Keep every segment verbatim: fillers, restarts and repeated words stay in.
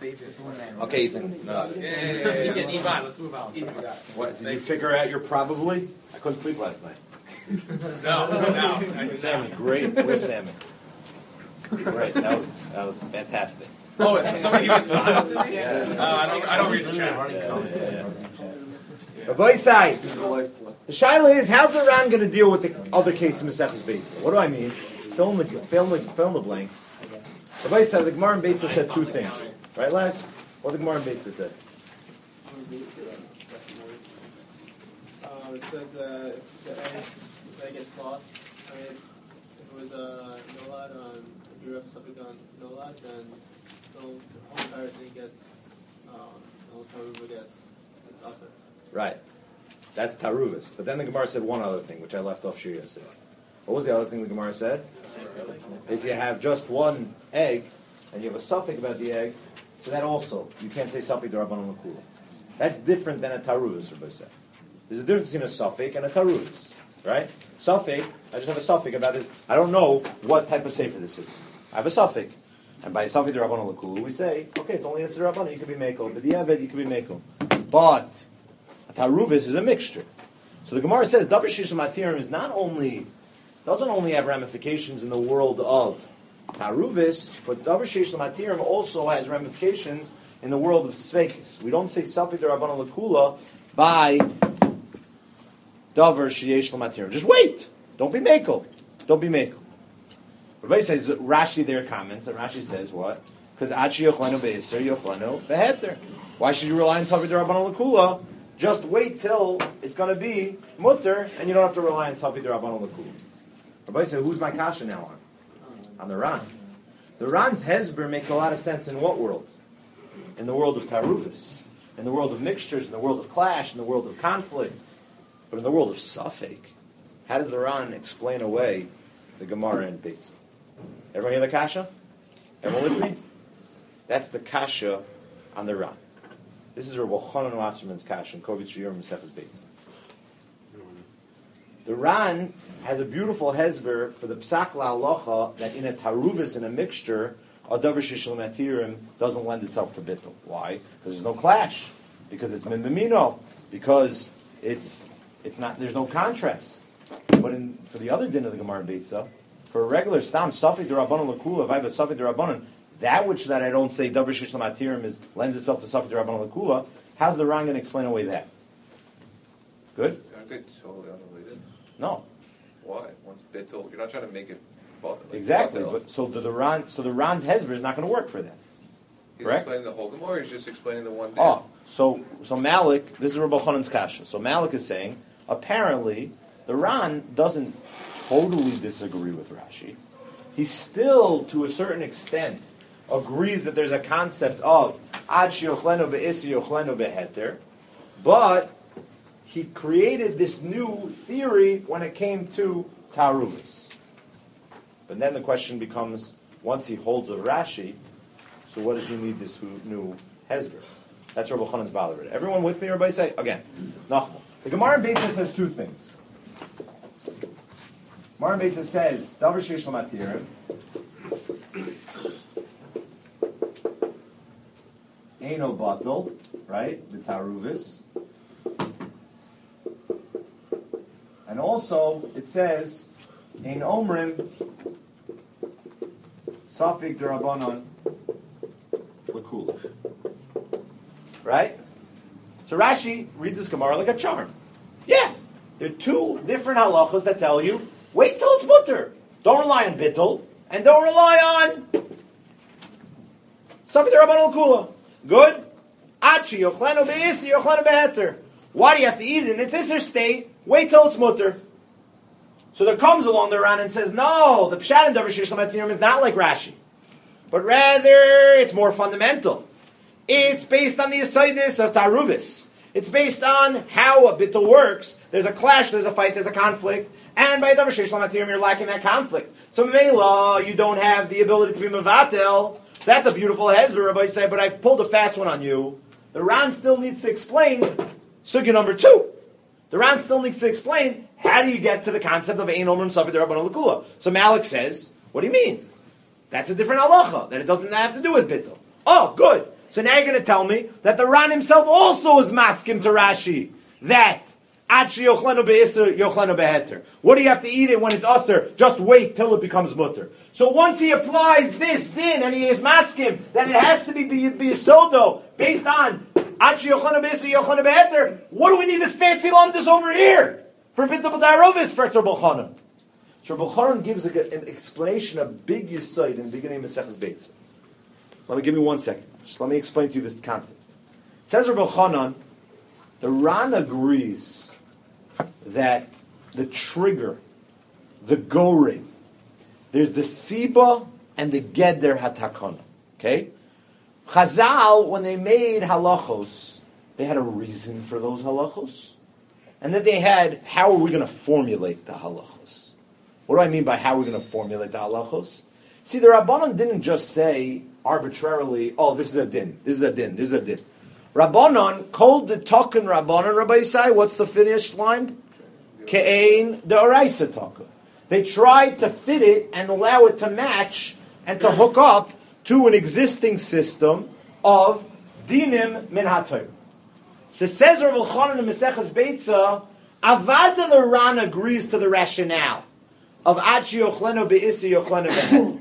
Okay, Ethan. No. Yeah, yeah, yeah, yeah. Let's move on. What, did you figure out your probably? I couldn't sleep last night. No, no. Sammy, great. Where's Sammy? Great. That was that was fantastic. Oh, and somebody responded to me? Yeah. Uh, I don't. I don't read the chat. Yeah, yeah, yeah. Rabbi side. The shaila is, how's the Ran going to deal with the other case in Maseches Beitza? What do I mean? Fill in the fill in the, fill in the blanks. Rabbi said the Gemara in Beitza said two things, right, Les? What the Gemara in Beitza said? Uh, it said uh, if the egg, if the egg gets lost, I mean, if it was a nolad on, if you have something on nolad, then the whole entire thing gets, um, the whole taruva gets, it's usher. Right. That's Taruvis. But then the Gemara said one other thing, which I left off Shir yesterday. What was the other thing the Gemara said? If you have just one egg, and you have a suffix about the egg, so that also, you can't say suffix d'Rabbanan l'kula. That's different than a Taruvis, Rabbi said. There's a difference between a suffix and a Taruvis, right? Suffix, I just have a suffix about this. I don't know what type of sefer this is. I have a suffix. And by suffix d'Rabbanan l'kula, we say, okay, it's only a d'Rabbanan, you could be meko. But the Eved, you could be meko. But a Taruvis is a mixture. So the Gemara says, Davar Shishim Atirim is not only, doesn't only have ramifications in the world of Taruvis, but Davar Shishim Atirim also has ramifications in the world of Sveikis. We don't say Safik D'Rabbanan L'Kula by Davar Sheyesh L'Matirim. Just wait! Don't be Mekel. Don't be Mekel. Everybody says, Rashi there comments, and Rashi says what? Because Achi Yochlanu Be'eser Yochlanu Be'heter. Why should you rely on Safik D'Rabbanan L'Kula? Just wait till it's going to be mutter, and you don't have to rely on Safik D'Rabbanan L'Kula. Everybody says, who's my kasha now on? On the Ran. The Ran's Hezber makes a lot of sense in what world? In the world of Taruvis, in the world of mixtures, in the world of clash, in the world of conflict. But in the world of Safek, how does the Ran explain away the Gemara and Beitza? Everyone hear the kasha? Everyone with me? That's the kasha on the Ran. This is Rabbi Chanan Wasserman's kasha in Kovitz Shiur Maseches Beitza. The Ran has a beautiful hezber for the psak la'alocha that in a taruvis, in a mixture, a davar shishel matirim doesn't lend itself to bittul. Why? Because there's no clash. Because it's min b'mino. Because it's it's not. There's no contrast. But in, for the other din of the Gemara Beitza, for a regular stam safik d'Rabbanan l'kula, if I have a safik d'Rabbanan, that which that I don't say davar shishel matirim is lends itself to safik d'Rabbanan l'kula. How's the Ran going to explain away that? Good. Aren't they totally unrelated? No. Why? Once bittul, you're not trying to make it. Like exactly. batel. But so the, the Ran, so the Ran's hezber is not going to work for that. He's correct? explaining the whole Gemara. He's just explaining the one. Day. Oh, so so Malik. This is Rabbi Chanan's kasha. So Malik is saying apparently the Ran doesn't totally disagree with Rashi. He still, to a certain extent, agrees that there's a concept of ad sheyochlenu be'isi yochlenu be'heter, but he created this new theory when it came to Taruvis. But then the question becomes, once he holds a Rashi, so what does he need this new Hezber? That's Rabbi Chanan's Balarid. Everyone with me? Everybody say, again, Nachman. The Gemara in Beitza says two things. Gemara in Beitza says, Davar Sheish L'Matirim, Eino Batal, right? The Taruvis. And also, it says, Ein Omrim, Safik D'Rabbanan L'Kula. Right? So Rashi reads this Gemara like a charm. Yeah, there are two different halachas that tell you, wait till it's mutter. Don't rely on bittul, and don't rely on Safik D'Rabbanan L'Kula. Good? Achi, Yochlenu Be'isi, Yochlenu Be'heter. Why do you have to eat it in its Isser state? Wait till it's mutter. So there comes along the Ran and says, no, the Pshat in Davar Sheish L'Matirim is not like Rashi. But rather, it's more fundamental. It's based on the Yesodis of Taruvis. It's based on how a bittul works. There's a clash, there's a fight, there's a conflict. And by Davar Sheish L'Matirim, you're lacking that conflict. So Mela, you don't have the ability to be Mevatel. So that's a beautiful hezbollah, Rabbi say, but I pulled a fast one on you. The Ran still needs to explain Sugya number two. The Ran still needs to explain how do you get to the concept of Ein Omrim Safik D'Rabbanan L'Kula. So Malik says, what do you mean? That's a different halacha, that it doesn't have to do with bittul. Oh, good. So now you're going to tell me that the Ran himself also is maskim to Rashi that Achi yochlenu be'isr yochlenu be'heter. What do you have to eat it when it's usr? Just wait till it becomes mutter. So once he applies this din and he is maskim that it has to be biyisodo based on Achi yochlenu be'isr yochlenu be'heter, what do we need this fancy lumdus over here for bittul b'darovis for Rabbi Chanan? So Rabbi Chanan gives a, an explanation, a big yisod in the beginning of Maseches Beitza. Let me give me one second. Just let me explain to you this concept. It says Rabbi Chanan, the Ran agrees that the trigger, the goring, there's the siba and the geder hatakana. Okay? Chazal, when they made halachos, they had a reason for those halachos. And then they had, how are we going to formulate the halachos? What do I mean by how are we going to formulate the halachos? See, the Rabbanon didn't just say arbitrarily, oh, this is a din, this is a din, this is a din. Rabbanon called the Token Rabbanon, Rabbi Yisai, what's the finished line? Ke'ein the Oraisa Token. They tried to fit it and allow it to match and to hook up to an existing system of dinim min ha'torah. So says Rabbi Chanan in Maseches Beitza, Avada the Ran agrees to the rationale of Achi yochlenu be'isi yochlenu be'heter.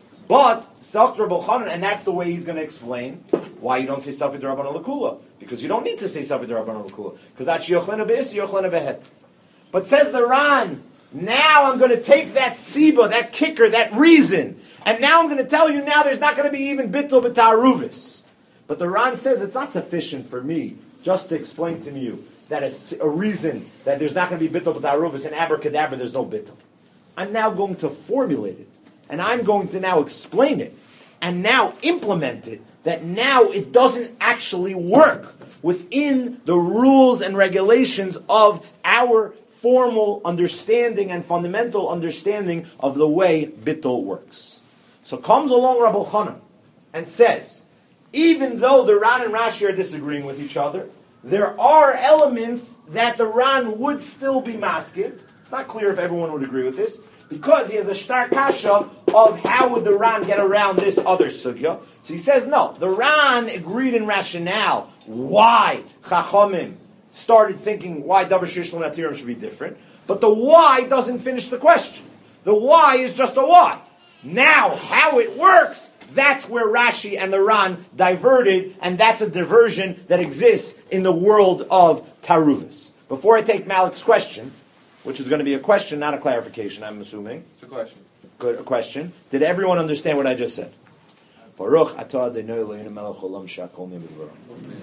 But Sach Rabbi Chanan, and that's the way he's going to explain why you don't say Safi D'Rabbanan L'Kula, because you don't need to say Safi D'Rabbanan L'Kula, because Achi yochlenu be'isi yochlenu be'heter. But says the Ran, now I'm going to take that siba, that kicker, that reason, and now I'm going to tell you now there's not going to be even bittul b'taruvis. But the Ran says it's not sufficient for me just to explain to you that a, a reason that there's not going to be bittul b'taruvis and abracadabra, there's no bittul. I'm now going to formulate it, and I'm going to now explain it, and now implement it, that now it doesn't actually work within the rules and regulations of our formal understanding and fundamental understanding of the way bittul works. So comes along Rabbi Chanan and says, even though the Ran and Rashi are disagreeing with each other, there are elements that the Ran would still be masking. It's not clear if everyone would agree with this, because he has a shtar kasha of how would the Ran get around this other sugya. So he says, no, the Ran agreed in rationale why Chachamim started thinking why Davar Sheish Lo Natirim should be different, but the why doesn't finish the question. The why is just a why. Now, how it works, that's where Rashi and the Ran diverted, and that's a diversion that exists in the world of Taruvis. Before I take Malik's question, which is going to be a question, not a clarification, I'm assuming. It's a question. Good, a question. Did everyone understand what I just said? Baruch atah Adonai Eloheinu melech haolam she'akol nהיה b'dvaro.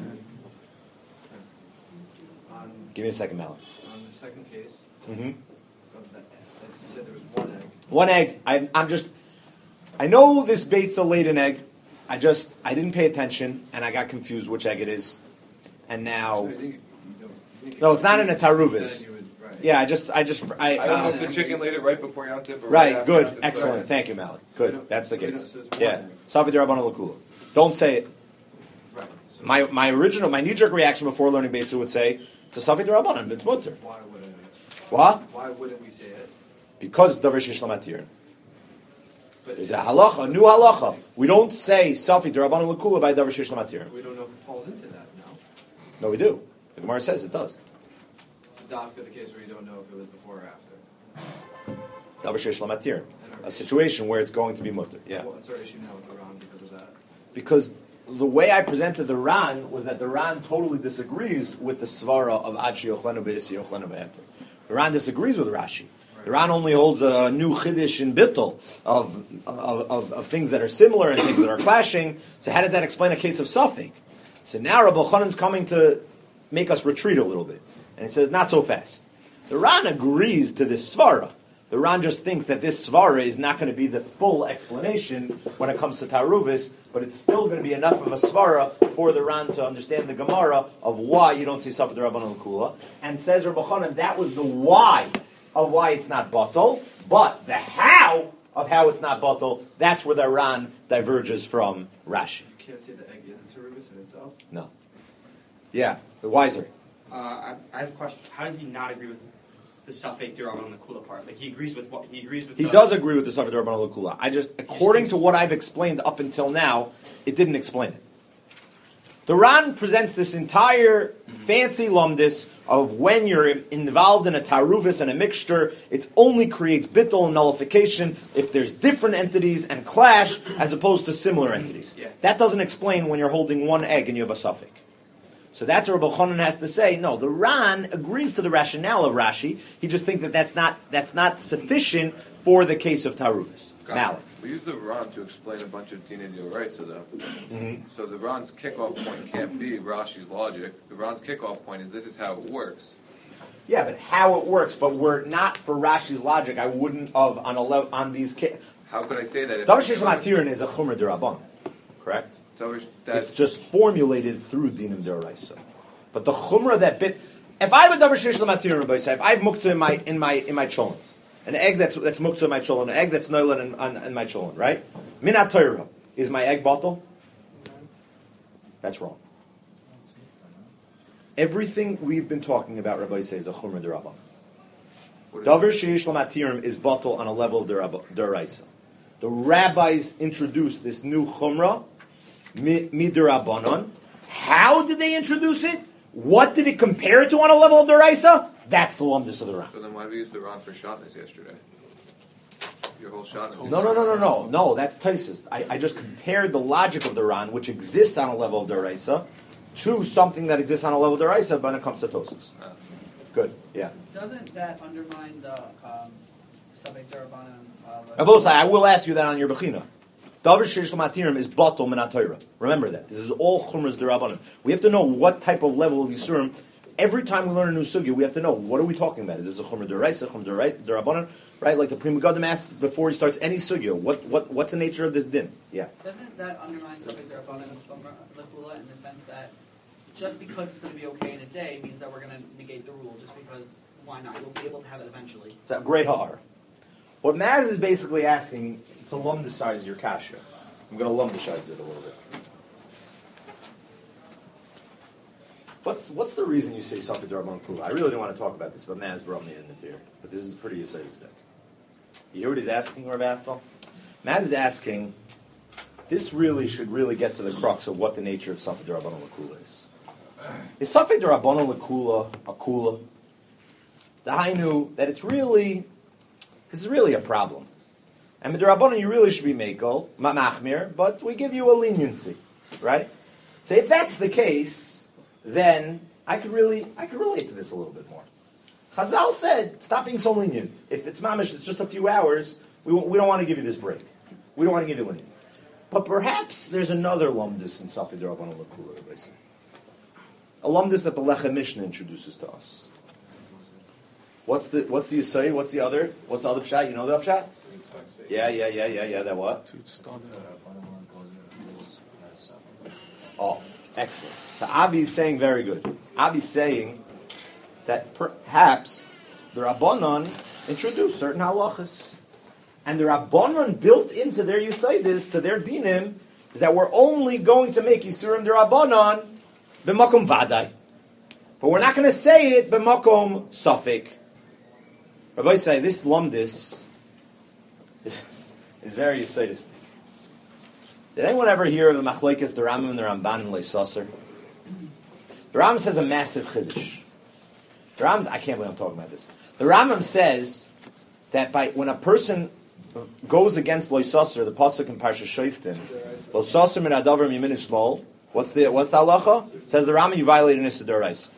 Give me a second, Malik. On the second case, Mm-hmm. of that, as you said, there was one egg. One egg. I, I'm just. I know this bait's a laden egg. I just. I didn't pay attention, and I got confused which egg it is. And now. So you didn't- you don't- you didn't No, it's not in a get- taruvis. then you would- right. Yeah, I just. I just. I. I don't know Uh, if the chicken laid it right before Yom Tov or right right. after Good. Yom Tov. Excellent. Thank you, Malik. Good. That's the So we case. don't- so it's one Yeah. egg. Safi D'Rabbanan L'Kula. Don't say it. Right. So My my original my knee jerk reaction before learning Beitzu would say to Safi D'Rabbanan it's mutter. why wouldn't we? What? Why wouldn't we say it? Because Davar Sheish Lo Natirim. But It's a halacha, a new halacha. We don't say Safi D'Rabbanan L'Kula by Davar Sheish Lo Natirim. we don't know if it falls into that now. No, we do. The Gemara says it does. Dafka, the case where you don't know if it was before or after. Davar Sheish Lo Natirim. A situation where it's going to be mutter. Yeah. What's our issue now with Iran because of that? Because the way I presented the Ran was that the Ran totally disagrees with the svara of Achi Yochlenu Be'isi Yochlenu Be'eter. The Ran disagrees with Rashi. The Ran only holds a new chiddush in bittul of, of, of, of things that are similar and things that are clashing. So how does that explain a case of Safek? So now Rabbi Chanan's coming to make us retreat a little bit. And he says, not so fast. The Ran agrees to this svara. The Ran just thinks that this svara is not going to be the full explanation when it comes to Taruvis, but it's still going to be enough of a svara for the Ran to understand the Gemara of why you don't see Safi D'Rabbanan L'Kula. And says Rabbi Chanan, that was the why of why it's not batal, but the how of how it's not batal, that's where the Ran diverges from Rashi. You can't say the egg isn't Cerubis in itself. No. Yeah, the wiser. Uh, I, I have a question. How does he not agree with the Safek D'Rabbanan on the Kula part? Like he agrees with what he agrees with. He the, does agree with the Safi D'Rabbanan L'Kula. I just, according to what I've explained up until now, it didn't explain it. The Ran presents this entire fancy lumdis of when you're involved in a taruvis and a mixture, it only creates bittul and nullification if there's different entities and clash as opposed to similar entities. Yeah. That doesn't explain when you're holding one egg and you have a suffix. So that's what Rabbi Chanan has to say. No, the Ran agrees to the rationale of Rashi. He just thinks that that's not, that's not sufficient for the case of taruvis. Malik. We use the Ran to explain a bunch of Dina D'Oraisa, though. Mm-hmm. So the Ran's kickoff point can't be Rashi's logic. The Ran's kickoff point is this is how it works. Yeah, but how it works, but were it not for Rashi's logic, I wouldn't have on ele- on these kids. How could I say that? if- Davar Sheish Matirin is a Chumra D'Rabbanan, correct? Davar- It's That's just formulated through Dinim D'Oraisa. But the Chumra that bit, if I have a Davar Sheish Matirin, Rabbi Yisrael, if I have muktzah in my in my in my cholents, an egg that's that's muktzah in my cholent, an egg that's noilan in, in, in my cholent, right? Minat Torah, is my egg bottle? That's wrong. Everything we've been talking about, Rabbi says, is a chumra derabban. Davar sheish lamatirim is bottle on a level of deraisa. The rabbis introduced this new chumra midirabanan. How did they introduce it? What did it compare it to on a level of deraisa? That's the lumdus of the Ran. So then why did we use the Ran for Shatnez yesterday? Your whole Shatnez. No, no, no, no, no, no. That's Taisus. I, I just compared the logic of the Ran, which exists on a level of deraisa, to something that exists on a level of deraisa when it comes to Tosis. Ah. Good. Yeah. Doesn't that undermine the um, Sabek Darabanan? I will say, I will ask you that on your Bechina. Davar sheish l'matirim is batal minat Torah. Remember that. This is all chumras derabanan. We have to know what type of level of yisurim. Every time we learn a new sugya, we have to know what are we talking about. Is this a chumra deraisa, chumra derabanan? Right, like the Pri Megadim asked before he starts any sugya. What what what's the nature of this din? Yeah. Doesn't that undermine Sabek Darabanan Lekula in the sense that just because it's going to be okay in a day means that we're going to negate the rule? Just because, why not? You'll be able to have it eventually. It's a great ha'ar. What Maz is basically asking to lumdicize your kasha. I'm going to lumdicize it a little bit. What's what's the reason you say Safi Darabon Kula? I really don't want to talk about this, but Maz brought me in it here. But this is pretty Yisraeli stick. You hear what he's asking, Rav Athel? Maz is asking, this really should really get to the crux of what the nature of Safi Darabon Kula is. Is Safi Darabon Kula a Kula? The Hainu, that it's really, this is really a problem. And with the Rabbanon, you really should be Mekel, Machmir, but we give you a leniency, right? So if that's the case, then I could really, I could relate to this a little bit more. Chazal said, stop being so lenient. If it's mamish, it's just a few hours, we, we don't want to give you this break. We don't want to give you lenient. But perhaps there's another lumdus in Safi D'Rabbanan L'Kula, Rabbi say. A lumdus that the Lechem Mishnah introduces to us. What's the what's the Yisai? What's the other? What's the other pshat? You know the pshat? Yeah, yeah, yeah, yeah, yeah. That what? Oh, excellent. So Avi's saying very good. Avi's saying that perhaps the Rabbanon introduced certain halachas, and the Rabbanon built into their Yisaidis, to their dinim, is that we're only going to make Yisurim the Rabbanon b'makom vaday, but we're not going to say it b'makom safek. Rabbi say this lumdis is, is very Yisaidistic. Did anyone ever hear of the machlokes, the Rambam and the Ramban and Leisasser? The Rambam says a massive chiddush. The Rambam, I can't believe I'm talking about this. The Rambam says that by when a person goes against Leisasser, the pasuk in Parsha Shoftim, Leisasser min adavar mimin small. What's the what's the halacha? It says the Rambam, you violated Nisa D'Oraisa.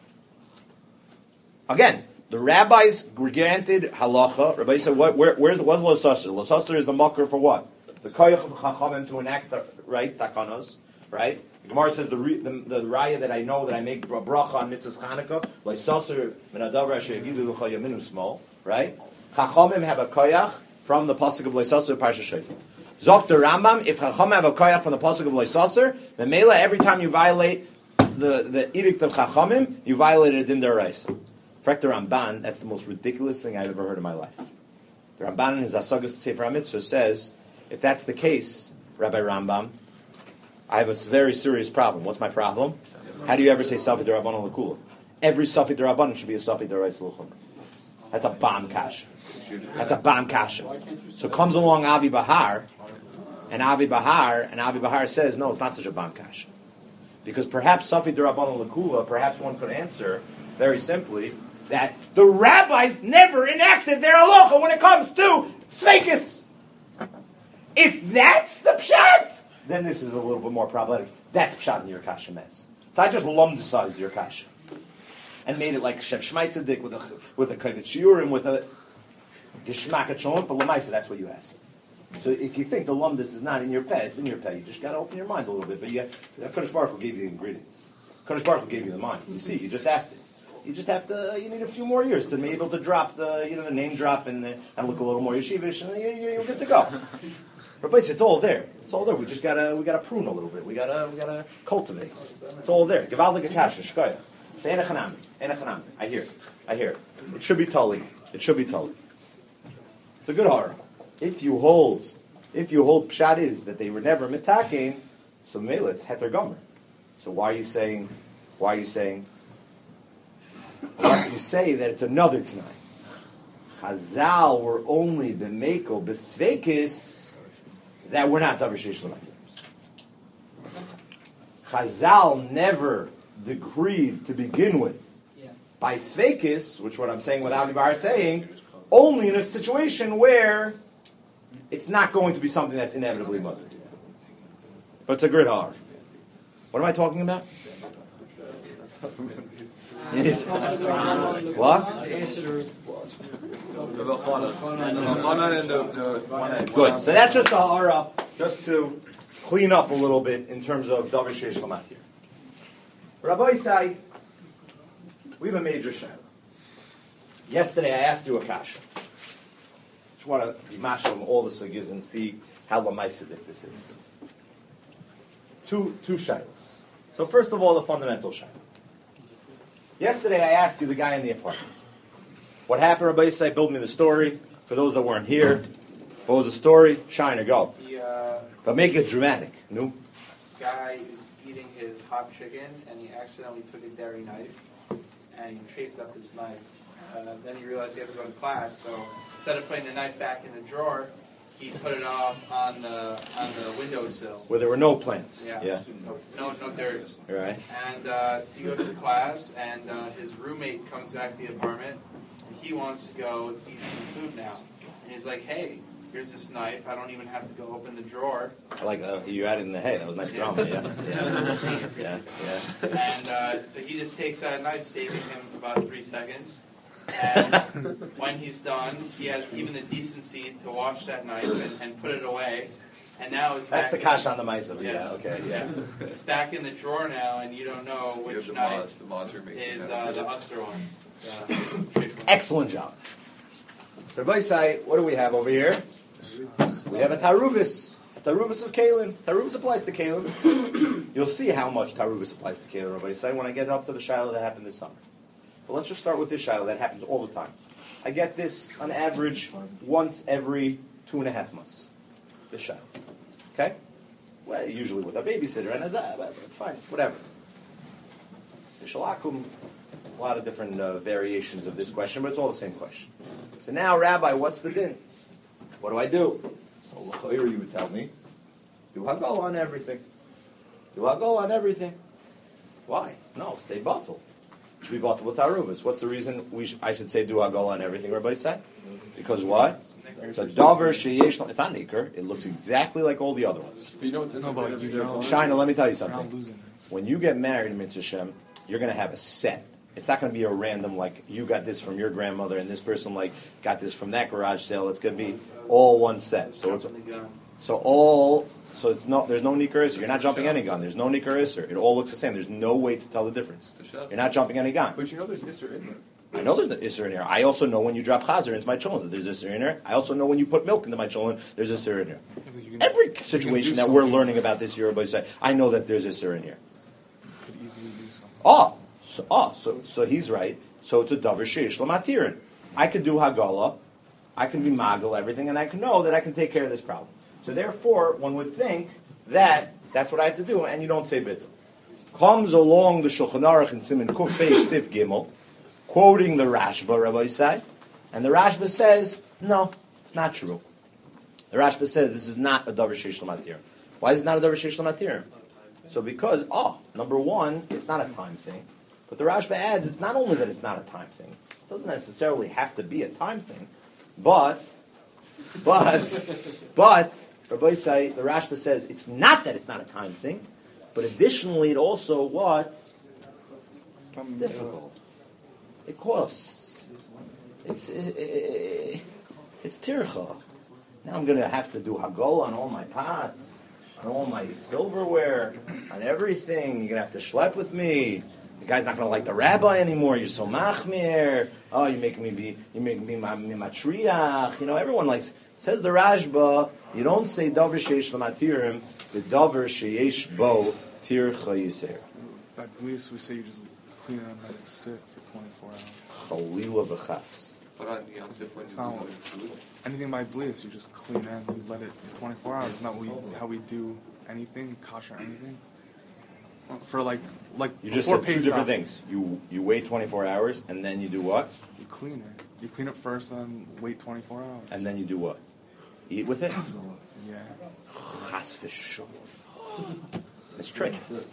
Again, the rabbis were granted halacha. Rabbi said, what, where, where's what's Leisasser? Leisasser is the makar for what? The koyach of chachamim to enact the, right takanos, right? The Gemara says the, the the raya that I know that I make bracha on mitzvahs Chanukah Leisasser min adavar asher yagidu l'cha yaminu small, right? Chachamim have a koyach from the pasuk of Leisasser Parsha Shoftim. Zok the Rambam, if Chachamim have a koyach from the pasuk of Leisasser, the mela every time you violate the the edict of Chachamim, you violated a din d'oraisa. Frek the Ramban, that's the most ridiculous thing I've ever heard in my life. The Ramban in his Asagas Sefer HaMitzvah says, if that's the case, Rabbi Rambam, I have a very serious problem. What's my problem? How do you ever say Safi D'Rabbanan L'Kula? Every Safi D'Rabbanan should be a Safi D'Oraisa L'Chumra. That's a bomb kasha. That's a bomb kasha. So comes along Avi Bahar, and Avi Bahar, and Avi Bahar says, no, it's not such a bomb kasha. Because perhaps Safi D'Rabbanan L'Kula, perhaps one could answer very simply that the rabbis never enacted their halacha when it comes to Sveikis. If that's the pshat, then this is a little bit more problematic. That's pshat in your kasha mess. So I just lumdicized your kasha and made it like Sheb Shmai Tzedek with a with a kavit shiurim with a geshmak cholent, but lemaisa, that's what you asked. So if you think the lumdis is not in your pet, it's in your pet. You just got to open your mind a little bit. But you, Kodesh Baruch Hu gave you the ingredients. Kodesh Baruch Hu gave you the mind. You see, you just asked it. You just have to. You need a few more years to be able to drop the, you know, the name drop and the, and look a little more yeshivish, and you, you're good to go. But it's all there. It's all there. We just gotta we gotta prune a little bit. We gotta we gotta cultivate. It's all there. Givaldik akasha shkaya. Say enachanami, enachanami. I hear it. I hear it. It should be tully. It should be tully. It's a good horror. If you hold, if you hold pshat is that they were never mitaking, so mele it's heter gomer. So why are you saying? Why are you saying? Unless you say that it's another tonight. Chazal were only b'meiko b'sveikis that we're not davar sheish l'matir. Chazal never decreed to begin with Yeah. by sveikis, which what I'm saying without Ibar saying, only in a situation where it's not going to be something that's inevitably mutter. But it's a grid hard. What am I talking about? What? Good. So that's just a hara, just to clean up a little bit in terms of davar sheish l'matir. Rabbi Isai, we have a major shayla. Yesterday I asked you a kasha. Just want to be mashal on all the sugyas and see how lamaisidik this is. Two two shaylas. So first of all, the fundamental shayla. Yesterday I asked you the guy in the apartment. What happened, Rabbi Isai? Build me the story. For those that weren't here, what was the story? Shine or go. He, uh, But make it dramatic. No? guy was eating his hot chicken and he accidentally took a dairy knife and he chafed up his knife. Uh, then he realized he had to go to class, so instead of putting the knife back in the drawer, he put it off on the on the windowsill. Where there were no plants. Yeah. Yeah. No, no dirt. Right. And uh, he goes to class, and uh, his roommate comes back to the apartment, and he wants to go eat some food now. And he's like, "Hey, here's this knife. I don't even have to go open the drawer." I like uh, you added in the hay. That was nice drama. Yeah. Yeah. Yeah. Yeah. And uh, so he just takes that knife, saving him about three seconds. And when he's done, he has even the decency to wash that knife and, and put it away. And now it's That's back the in- kash on the Maisa. Yeah. Yeah. Okay. Yeah. It's back in the drawer now, and you don't know You have which the knife Maz, the Mazer making is that. uh, the Usher one. Uh, Excellent job. So, Rabbi Isai, what do we have over here? We have a taruvis, a taruvis of kalim. Taruvis applies to kalim. You'll see how much taruvis applies to kalim, Rabbi Isai, when I get up to the shiloh that happened this summer. But let's just start with this shiloh that happens all the time. I get this on average once every two and a half months. This shiloh. Okay? Well, usually with a babysitter and a fine, whatever. The shalakum, a lot of different uh, variations of this question, but it's all the same question. So now, Rabbi, what's the din? What do I do? So l'chayr, you would tell me, do hagol on everything. Do hagol on everything. Why? No, say batel. It should be batel with taruvas. What's the reason we sh- I should say do hagol on everything? Everybody say? Because what? It's a davar sheyesh. It's not nikr. It looks exactly like all the other ones. But you know what's interesting? Shina, let me tell you something. When you get married, Mitzvah Shem, you're going to have a set. It's not going to be a random, like, you got this from your grandmother and this person, like, got this from that garage sale. It's going to be all one set. So it's so all, so it's no, there's no Nikar Isser. You're not jumping any gun. There's no Nikar Isser. It all looks the same. There's no way to tell the difference. You're not jumping any gun. But you know there's Isser in there. I know there's no Isser in here. I also know when you drop Chazer into my cholent that there's Isser in there. I also know when you put milk into my cholent, there's Isser in here. Every situation that we're learning about this year, everybody say, I know that there's Isser in here. Could easily do something. Oh, so, oh, so, so he's right. So it's a davar sheish l'matirin. I could do hagala, I can be magal, everything, and I can know that I can take care of this problem. So therefore, one would think that that's what I have to do, and you don't say bittul. Comes along the Shulchan Aruch in Siman Kuf Beis Sif Gimel, quoting the Rashba, Rabbi Yisai, and the Rashba says, no, it's not true. The Rashba says this is not a davar sheish l'matirin. Why is it not a davar sheish l'matirin? So because, oh, number one, it's not a time thing. But the Rashba adds, it's not only that it's not a time thing. It doesn't necessarily have to be a time thing. But, but, but, Rabbi say, the Rashba says, it's not that it's not a time thing, but additionally it also, what? It's difficult. It costs. It's, it, it, it's tircha. Now I'm going to have to do hagol on all my pots, on all my silverware, on everything. You're going to have to schlep with me. The guy's not going to like the rabbi anymore. You're so machmir. Oh, you're making me be, you're making me my, me matriach. You know, everyone likes, says the Rashba, you don't say davar sheish l'matirim, the davar sheish bo tircha yiser. By bliss, we say you just clean it and let it sit for twenty-four hours. Chalila v'chas. But on Yom Tov, when It's you not do food, anything by bliss. You just clean it and we let it for twenty-four hours. Not we how we do anything, kosher anything. For like like You just before said two Pesach, different things. You you wait twenty-four hours, and then you do what? You clean it. You clean it first, and wait twenty-four hours. And then you do what? Eat with it? Yeah. Chas v'sholom. It's tricky. You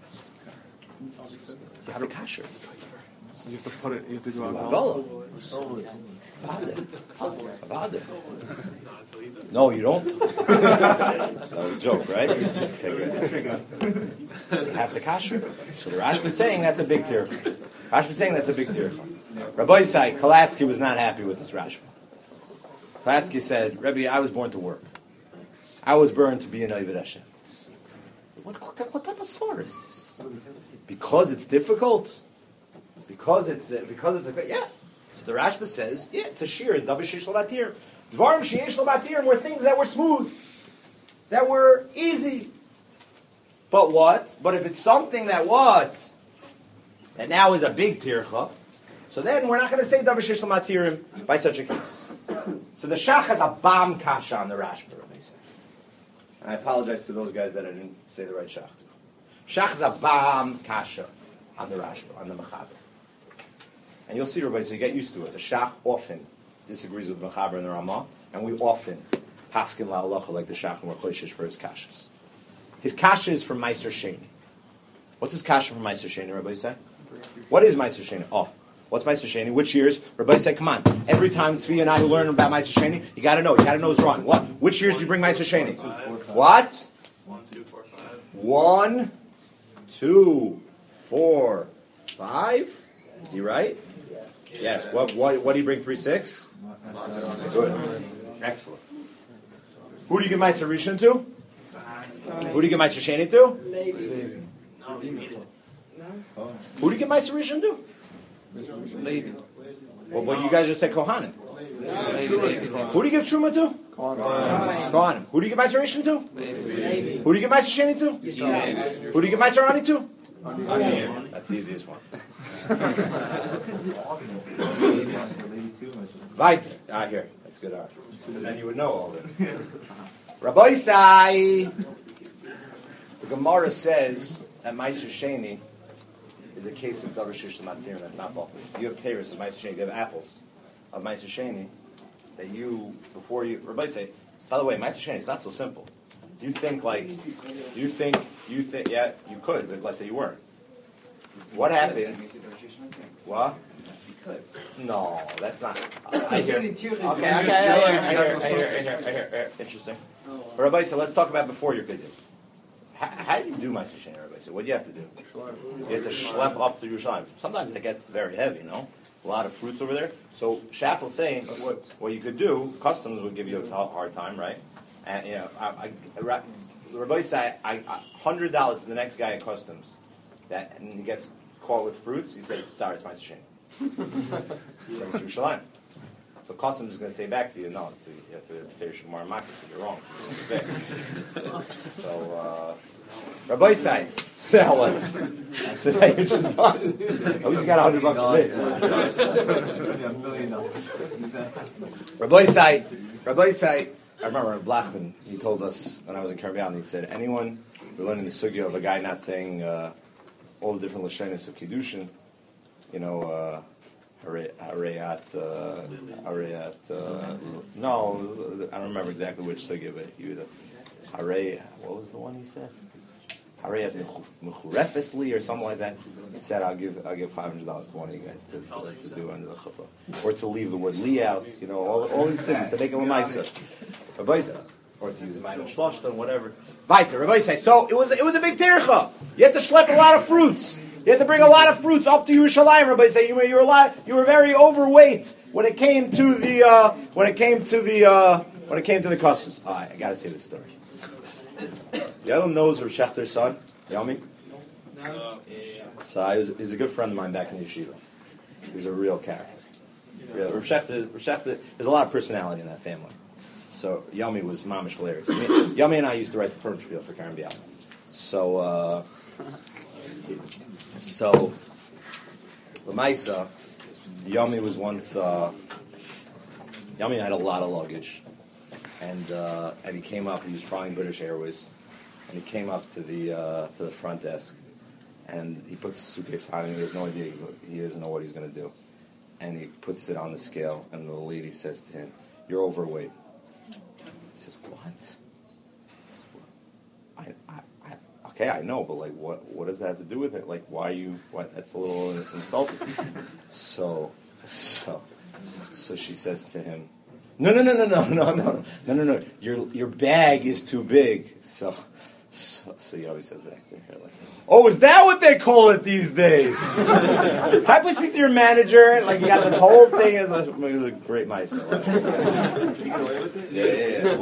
have to kasher. So you have to put it. You have to do Hagala. alcohol. Avada. Avada. No, you don't. That was a joke, right? Okay, good. You have to kasher. So the Rashba is saying that's a big tir. Rashba is saying that's a big tir. Rabbi Yisai, Kalatsky was not happy with this Rashba. Kalatsky said, Rebbe, I was born to work. I was born to be an Oived Hashem. What, what, what type of sword is this? Because it's difficult? Because it's uh, because it's a, yeah. So the Rashba says, yeah, it's a shir in Davar Sheish L'Batir. Dvarim Sheish L'Batir were things that were smooth, that were easy. But what? But if it's something that what? That now is a big tircha, so then we're not going to say Davar Sheish L'Batirim by such a case. So the Shach has a bomb kasha on the Rashba. And I apologize to those guys that I didn't say the right Shach. Shach is a bomb kasha on the Rashba, on the Mechaber. And you'll see, everybody, so you get used to it. The Shach often disagrees with Mechaber and the Ramah, and we often haskin la'alacha like the Shach and Rechoshish for his kashas. His kasha is from Meiser Sheni. What's his kasha from Meiser Sheni, everybody say? What is Meiser Sheni? Oh, what's Meiser Sheni? Which years? Everybody say, come on. Every time Tzvi and I learn about Meiser Sheni, you got to know. You got to know it's wrong. What? Which years do you bring Meiser Sheni? What? One, two, four, five. One, two, four, five. Is he right? Yes. What? What? What do you bring? Three, six. Good. Excellent. Who do you give Meiser Rishon to? Who do you give Meiser Sheni to? Who do you give Meiser Rishon to? Levi. Well, but you guys just said Kohanim. Who do you give Truma to? Kohanim. Who do you give Meiser Rishon to? Who do you give Meiser Sheni to? Who do you give Meiser Ani to? That's the easiest one. Right. Ah, here. That's good art. Because then you would know all of it. Rabbi Sai. The Gemara says that Meiser Sheni is a case of Davar Sheish L'Matirim. That's not Baal. You have Teres of Meiser Sheni. You have apples of Meiser Sheni that you, before you, Rabbi say, by the way, Meiser Sheni is not so simple. You think like, you think, you think, yeah, you could, but let's say you weren't. What happens? What? No, that's not. I hear. Okay, okay, I hear, I hear, I hear, I hear, I hear, I hear. Interesting. Rabbi said, let's talk about before your video. How, how do you do Meiser Sheni, Rabbi? So what do you have to do? You have to schlep up to Yerushalayim. Sometimes it gets very heavy, you know? A lot of fruits over there. So Shaffel's saying, what, what you could do, customs would give you a hard time, right? And, you know, I, I, Rabbi said, I, I, one hundred dollars to the next guy at customs, that, and he gets caught with fruits, he says, sorry, it's Meiser Sheni. Brings to Yerushalayim. So customs is going to say back to you, no, it's a, it's a fair Shemar Makis, so you're wrong. So, uh, Rabbi Sai, so that was. So now you're just done. At least you got a hundred bucks for me. Rabbi Sai, Rabbi Sai, I remember Blachman, he told us when I was in Karbian, he said, anyone, we're learning the sugya of a guy not saying uh, all the different lashonos of Kiddushin, you know, uh, Harayat, uh, Harayat, uh, no, I don't remember exactly which sugya, but he was a Haray, what was the one he said? Harayat Mechurefesli or something like that. He said, I'll give I'll give five hundred dollars to one of you guys to, to, to do under the chuppah. Or to leave the word li out, you know, all, all these things, to make it lemaisa. Or to use a minor shloshta, whatever. Weiter, Rabbi say, so it was it was a big tircha. You had to schlep a lot of fruits. You had to bring a lot of fruits up to Yerushalayim. Rabbi say, you were you were, a lot, you were very overweight when it came to the uh, when it came to the uh, when it came to the customs. All right, I gotta say this story. Yellow knows Rav Shechter's son, Yami. No. So he was, he's a good friend of mine back in the yeshiva. He's a real character. Yeah, Rav Shechter, Rav Shechter, there's a lot of personality in that family. So Yami was mamish hilarious. Yami and I used to write the Purim spiel for Karen Bial. So, uh, so Lamaisa, Yami was once. Uh, Yami had a lot of luggage, and uh, and he came up. He was flying British Airways, and he came up to the uh, to the front desk, and he puts the suitcase on, and he has no idea. He's, he doesn't know what he's going to do, and he puts it on the scale, and the lady says to him, "You're overweight." He says, "What?" He says, I, I, I, okay, I know, but like, what? What does that have to do with it? Like, why you? What? That's a little insulting. so, so, so she says to him, "No, no, no, no, no, no, no, no, no, no. Your your bag is too big." So, so, so he always says back there, like, "Oh, is that what they call it these days?" Can I please speak to your manager? Like, you got this whole thing as a, it was a great mice. Yeah, yeah, yeah.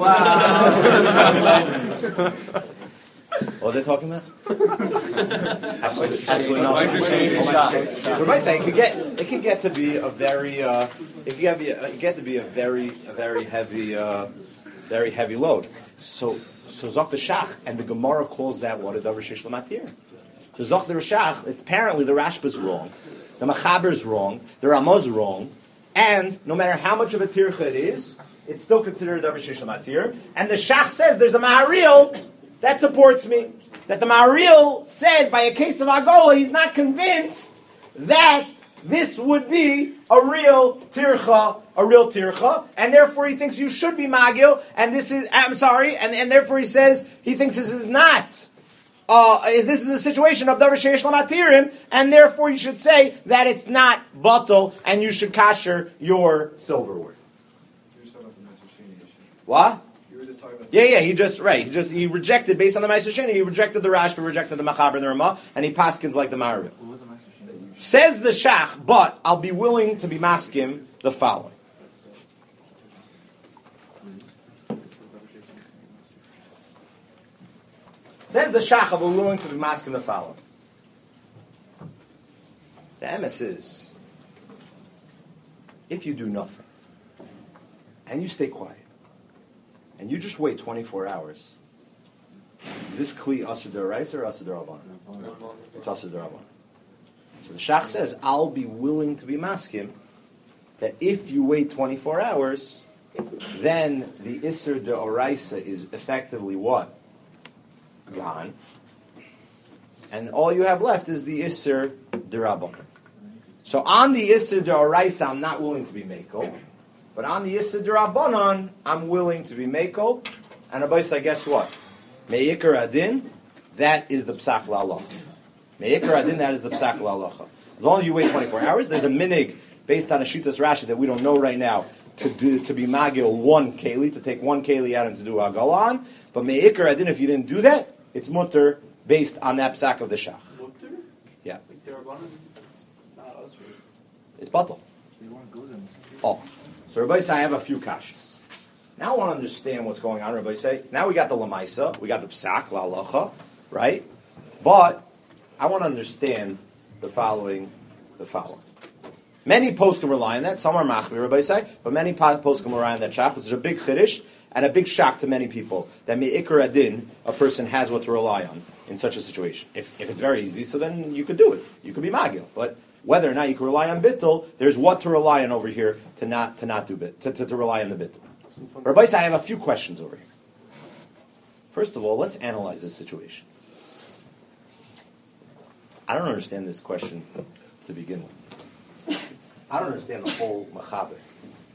Wow. What was I talking about? absolutely, absolutely nothing. Everybody saying it could get it can get to be a very uh, it can get, be a, it can get to be a very a very heavy uh, very heavy load. So so Zok the Shach and the Gemara calls that what a davar sheish l'matir. So Zok the Shach, apparently the Rashba's wrong, the Machaber's wrong, the Ramah's wrong, and no matter how much of a tircha it is, it's still considered a davar sheish l'matir. And the Shach says there's a Maharil that supports me. That the Maharil said by a case of Agola, he's not convinced that this would be a real tircha, a real tircha, and therefore he thinks you should be magil, and this is, I'm sorry, and, and therefore he says, he thinks this is not, uh, this is a situation of davar sheish l'matirim, and therefore you should say that it's not batal, and you should kasher your silverware. What? Yeah, yeah, he just, right, he just, he rejected, based on the Ma'aser Sheni, he rejected the Rashba, rejected the Machaber and the Ramah, and he paskins like the Maharil. Says the Shach, but I'll be willing to be maskim the following. Says the Shach, I'll be willing to be maskim the following. The M S is, if you do nothing, and you stay quiet, and you just wait twenty-four hours, is this Kli Asur D'Oraisa or Asur D'Rabbanan? It's Asur D'Rabbanan. So the Shach says, I'll be willing to be maskim that if you wait twenty-four hours, then the Isur D'Oraisa is effectively what? Gone. And all you have left is the Isur D'Rabbanan. So on the Isur D'Oraisa, I'm not willing to be Meiko. But on the Yisad Rabbanon, I'm willing to be Meiko. And Abaysa, guess what? Me'ikar Adin, that is the Psak La'alacha. Me'ikar Adin, that is the Psak La'alacha. As long as you wait twenty-four hours, there's a minig based on a Shitas Rashi that we don't know right now to do to be Magil one Keli, to take one Keli out and to do Agalan. But Me'ikar Adin, if you didn't do that, it's Mutter based on that Psak of the Shach. Mutter? Yeah. It's Batal. Oh. So Rabbi say I have a few kashas. Now I want to understand what's going on. Rabbi say now we got the lamaisa, we got the psak la'alacha, right? But I want to understand the following. The following. Many posts can rely on that. Some are machmir, Rabbi say, but many posts can rely on that shach, which is a big chiddush and a big shock to many people. That me'ikar adin, a person has what to rely on in such a situation. If if it's very easy, so then you could do it. You could be magil, but whether or not you can rely on bittul, there's what to rely on over here to not to not do bit to, to, to rely on the bittul. Rabbi say I have a few questions over here. First of all, let's analyze this situation. I don't understand this question to begin with. I don't understand the whole machaber. Do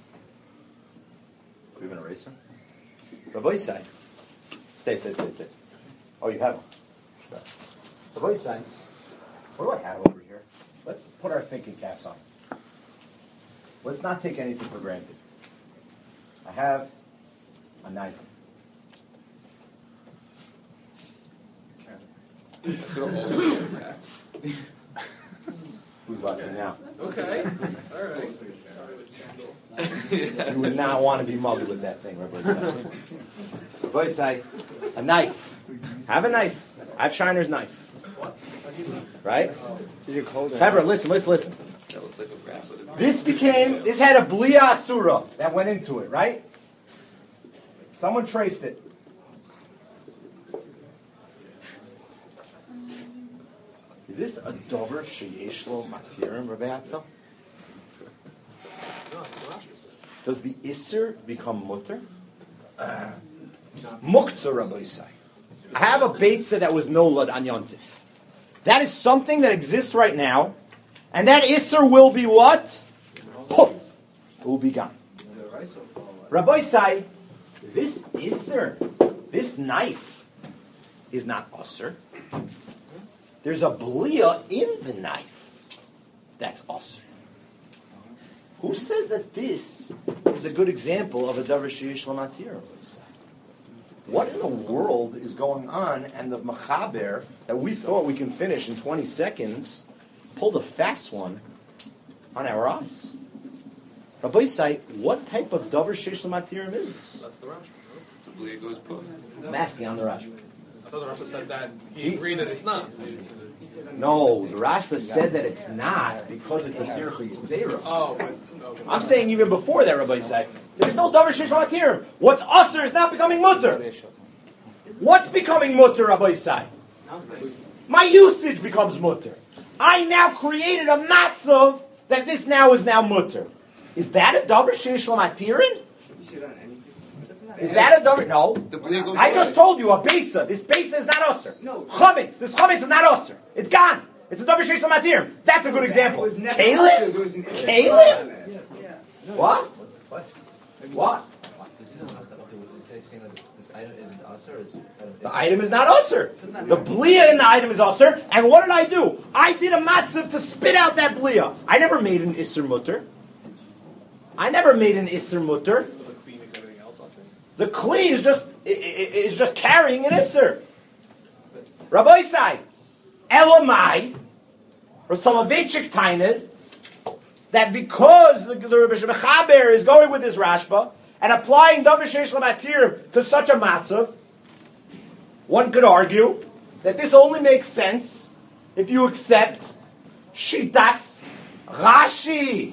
we have an eraser? Rabbi say, stay, stay, stay, stay. Oh, you have one. So what saying? What do I have over here? Let's put our thinking caps on. Let's not take anything for granted. I have a knife. Who's watching now? Okay. All right. You would not want to be mugged with that thing, Rabbi Say. Rabbi Say, a knife. Have a knife. I have Shiner's knife. Right? Fabra, listen, listen, listen. This became, this had a Blia Asura that went into it, right? Someone traced it. Is this a dover sheyesh lo matirim, Rabbi Apfel? Does the isser become mutter? Uh, Muktzah, Rabbi Say. I have a beitza that was nolad on Yontif. That is something that exists right now, and that isser will be what? Poof! It will be gone. Rabbi Say, this isser, this knife, is not usser. There's a blia in the knife that's usser. Who says that this is a good example of a davar sheyesh l'matir? What in the world is going on? And the machaber that we thought we can finish in twenty seconds pulled a fast one on our eyes. Rabbi Say, what type of davar sheyesh l'matir is this? That's the Rashi. The blia goes poof. I'm asking on the Rashi. I thought the Rashi said that he agreed that it's not. No, the Rashba said that it's not because it's a tircha yitzera. Oh, but, okay. I'm saying even before that, Rabbi Say, there's no davar sheyesh l'matir. What's usher is not becoming mutter. What's becoming mutter, Rabbi Say? My usage becomes mutter. I now created a matzav that this now is now mutter. Is that a davar sheyesh l'matirin? Is that a davar? No. I just told you a beitza. This beitza is not usher. No. Chametz. This chametz is not usher. It's gone. It's a davar sheyesh l'matirin. That's a good example. Caleb? Caleb? What? What? The item is not usher. The blia in the item is usher. And what did I do? I did a matzav to spit out that blia. I never made an isser mutter. I never made an isser mutter. The kli is just is just carrying an isser. Rabbi Say, Elamai, or Soloveitchik Tainid, that because the, the Rebbe Mechaber is going with his Rashba and applying davar sheyesh l'matir to such a matzav, one could argue that this only makes sense if you accept Shitas Rashi.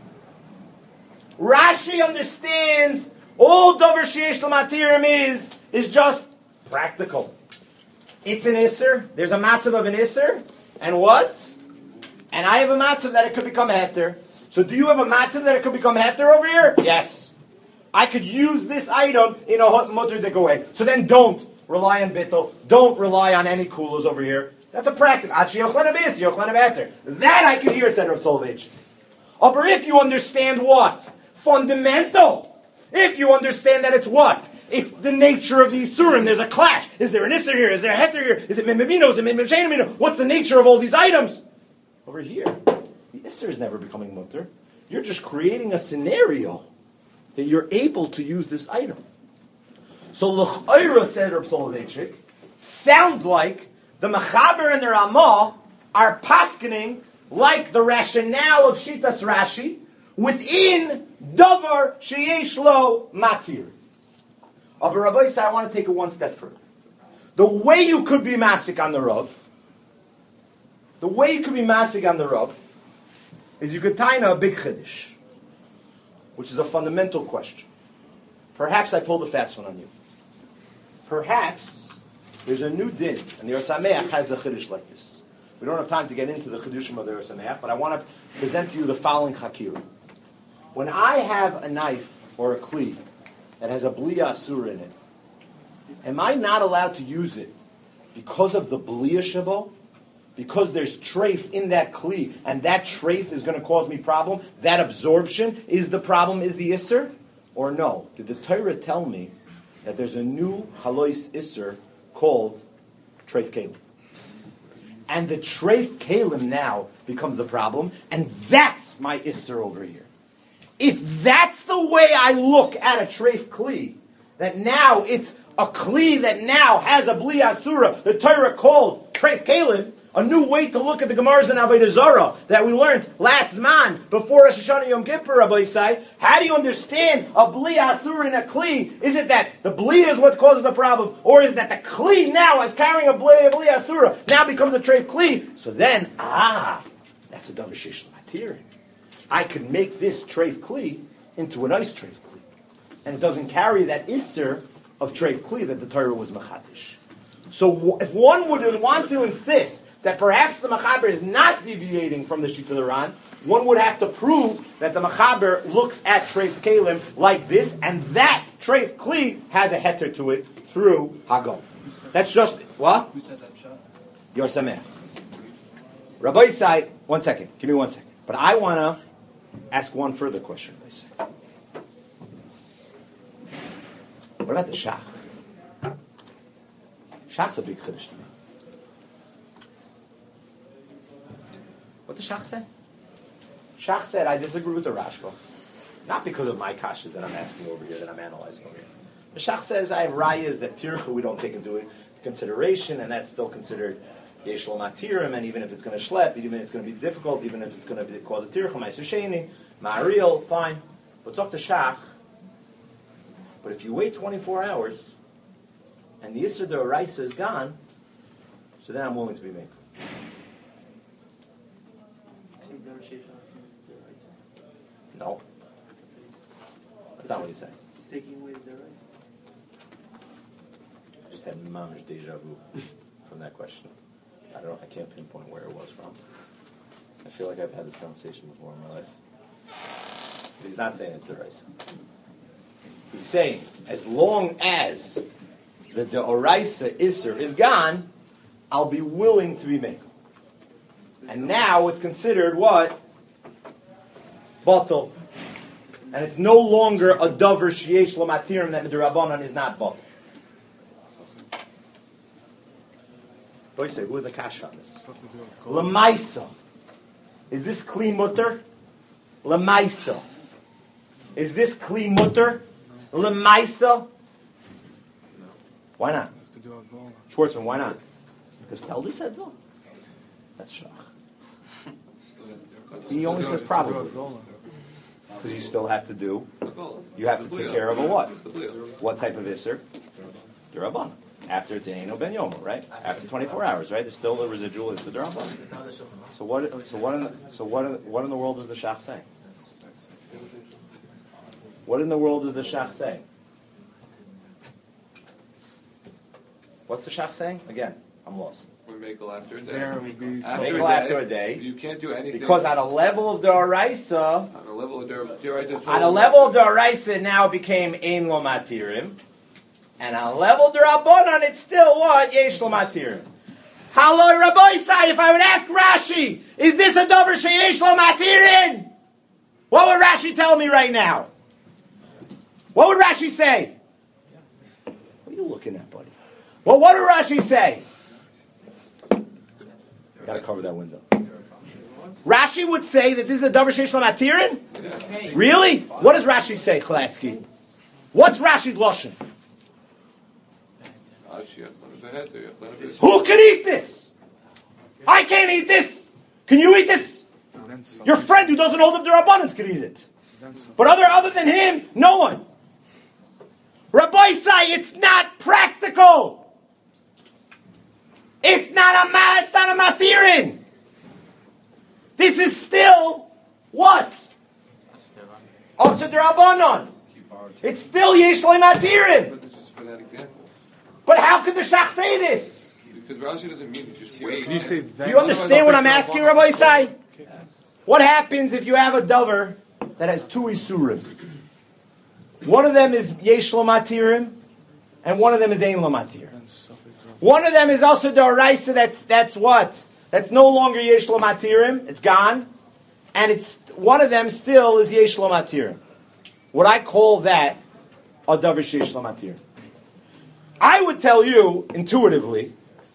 Rashi understands all davar sheyesh l'matirim is is just practical. It's an isser. There's a matzav of an isser, and what? And I have a matzav that it could become heter. So do you have a matzav that it could become heter over here? Yes. I could use this item in a mutter dik way. So then don't rely on bittul. Don't rely on any kulas over here. That's a practical. That I can hear, said Rav Soloveitchik. Oh, but if you understand what? Fundamental. If you understand that it's what? It's the nature of the Isurim. There's a clash. Is there an Isser here? Is there a Heter here? Is it Mimimino? Is it Mimimino? What's the nature of all these items? Over here, the Isser is never becoming mutter. You're just creating a scenario that you're able to use this item. So L'ch'oira, said Reb Soloveitchik, sounds like the Mechaber and the Ramah are paskening like the rationale of Shitas Rashi within davar sheyesh lo matir. But Rabbi Say, I want to take it one step further. The way you could be masik on the Rav, the way you could be masik on the Rav, is you could tie in a big chiddush, which is a fundamental question. Perhaps I pulled a fast one on you. Perhaps there's a new din, and the Or Sameach has a chiddush like this. We don't have time to get into the chiddushim of the Or Sameach, but I want to present to you the following chakira. When I have a knife or a kli that has a blia asura in it, am I not allowed to use it because of the blia shabo? Because there's treif in that kli, and that treif is going to cause me problem? That absorption is the problem, is the isser? Or no? Did the Torah tell me that there's a new halois isser called treif kelim? And the treif kalim now becomes the problem, and that's my isser over here. If that's the way I look at a treif kli, that now it's a kli that now has a bli asura, the Torah called treif kalim, a new way to look at the Gemaras and Avodah Zarah that we learned last man before Rosh Hashanah Yom Kippur, Rabbi Yisai. How do you understand a bli asura in a kli? Is it that the bli is what causes the problem, or is that the kli now is carrying a bli, a bli asura now becomes a treif kli? So then, ah, that's a davar sheish l'matir. I could make this treif kli into a nice treif kli, and it doesn't carry that isser of treif kli that the Torah was machadish. So if one would want to insist that perhaps the Machaber is not deviating from the Shita Ran, one would have to prove that the Machaber looks at Treif Kalim like this, and that Treif Kli has a heter to it through Hagol. That's just, what? Who said that shot? Yor Sameach. Rabbi Yisai, one second, give me one second. But I want to ask one further question, Rabbi Yisai. What about the Shach? Shach's a big chiddush to me. What did Shach say? Shach said, I disagree with the Rashba. Not because of my kashas that I'm asking over here, that I'm analyzing over here. The Shach says, I have rayas that tircha we don't take into consideration, and that's still considered yesh lo matirim, and even if it's going to schlep, even if it's going to be difficult, even if it's going to be, cause a tircha, ma'aser sheni, ma'ariel, fine. But talk to Shach. But if you wait twenty-four hours, and the Yisr D'Oraisa is gone, so then I'm willing to be made. No. That's not what he said. He's taking away the right. I just had mamish deja vu from that question. I don't. I can't pinpoint where it was from. I feel like I've had this conversation before in my life. But he's not saying it's the D'Oraisa. He's saying as long as the D'Oraisa Isser is gone, I'll be willing to be made. And now it's considered what? Batal. And it's no longer a davar sheyesh l'matirim that the Rabbanan is not batal. What do you say? Who is a kash on this? L'maisa. Is this kli mutter? L'maisa. Is this kli mutter? L'maisa. Why not? Schwartzman, why not? Because Felder said so. That's shach. He only says probably. Because you still have to do, you have to take care of a what? What type of isser? D'Rabbanan. After it's in Eino Ben Yomo, right? After twenty-four hours, right? There's still a residual isser D'Rabbanan. So what? So what? In the, so what? In, what in the world does the shach say? What in the world does the shach say? What's the shach saying? Again, I'm lost. We make a after a day. There would be After Make a a day, after a day. You can't do anything. Because at a level of D'Oraisa, on a level of D'Oraisa, on a level of D'Oraisa, it now became Ein Lo Matirim. And on a level of D'Rabbanan, it's still what? Yesh Lo Matirim. Haloi Rabbi Isai, if I would ask Rashi, is this a Dover Sheyesh Lo Matirim? What would Rashi tell me right now? What would Rashi say? What are you looking at, buddy? Well, what did Rashi say? Got to cover that window. Rashi would say that this is a davar sheish lo matirin? Yeah. Really? What does Rashi say, Chalatsky? What's Rashi's lashon? Who can eat this? I can't eat this. Can you eat this? Your friend who doesn't hold up their abundance can eat it. But other other than him, no one. Rabbi say it's not practical. It's not a ma, it's not a matirin. This is still what? Also D'Rabbanan. It's still yesh lo matirin. But this is for that example. But how could the shach say this? Because Rashi doesn't mean you just wait. Can you say that? Do you understand what I'm asking, Rabbi Isai? What happens if you have a davar that has two isurim? One of them is yesh lo matirim, and one of them is ein lo matirim. One of them is also D'Oraisa. That's that's what? That's no longer yesh lo matirim. It's gone, and it's one of them still is yesh lo matirim. Would I call that a davar yesh lo matirim? I would tell you intuitively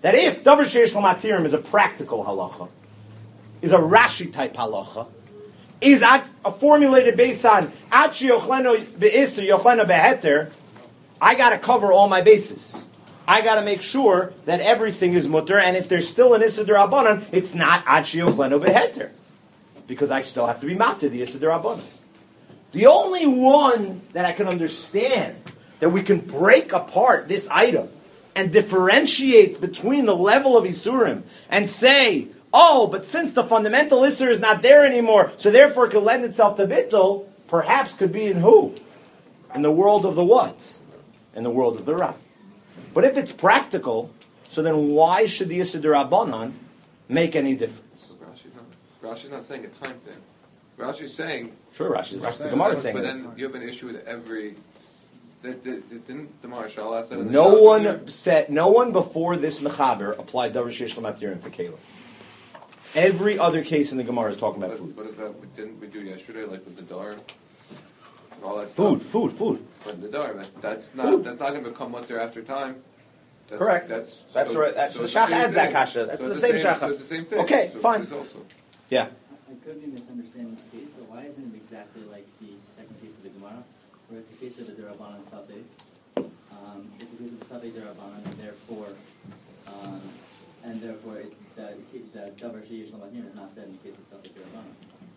that if davar sheyesh l'matirim is a practical halacha, is a Rashi type halacha, is a, a formulated based on achi yochleno be'isr yochleno beheter, I got to cover all my bases. I got to make sure that everything is mutter, and if there's still an Issa D'Rabbanan, it's not Achi Ochleno Beheter. Because I still have to be matter the Issa D'Rabbanan. The only one that I can understand that we can break apart this item and differentiate between the level of Isurim and say, oh, but since the fundamental Isur is not there anymore, so therefore it could lend itself to Bittul, perhaps could be in who? In the world of the what? In the world of the Ra. But if it's practical, so then why should the Issa D'Rabbanan make any difference? Rashi's not, Rashi's not saying a time thing. Rashi's saying... Sure, Rashi. Rashi the Gemara is saying But that. then you have an issue with every... Didn't the Marshal ask that in the No Shach one here? said, no one before this Mechaber applied Davar Sheish L'Matirim to Kalim. Every other case in the Gemara is talking about But, foods. but about, didn't we do yesterday, like with the Dar? All that Food, stuff? food, food. But the Dar, that, that's not Food. that's not going to become mutter after time. That's, Correct. That's, That's so, right. That's so the it's Shach same adds that thing. kasha. That's So the it's same So Shach. it's the same thing. Okay, So fine. it's also. Yeah. I could be misunderstanding the case, but why isn't it exactly like the second case of the Gemara, where it's a case of a Derabanan Safek? Um, it's a case of a Safek Derabanan, and therefore, um, and therefore, it's the the Davar Sheyesh L'Matirim is not said in the case of Safek Derabanan.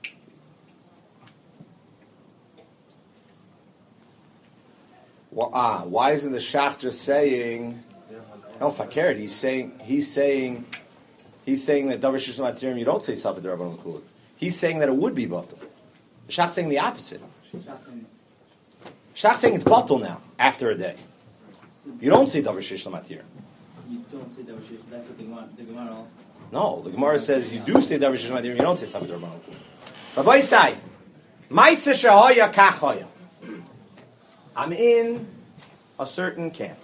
Well, ah, why isn't the Shach just saying? No, Fakir. He's saying he's saying he's saying that Davar Sheish L'Matirim you don't say Safek D'Rabbanan L'Kulot. He's saying that it would be batal. The Shach's saying the opposite. Shach's saying it's batal now after a day. You don't say Davar Sheish L'Matirim. You don't say Davar Sheyesh. That's what the Gemara. The Gemara also. No, the Gemara says you do say Davar Sheish L'Matirim. You don't say Safek D'Rabbanan L'Kulot. Rabbi Sai, Ma'aseh Shehoya Kach Hoya. I'm in a certain camp.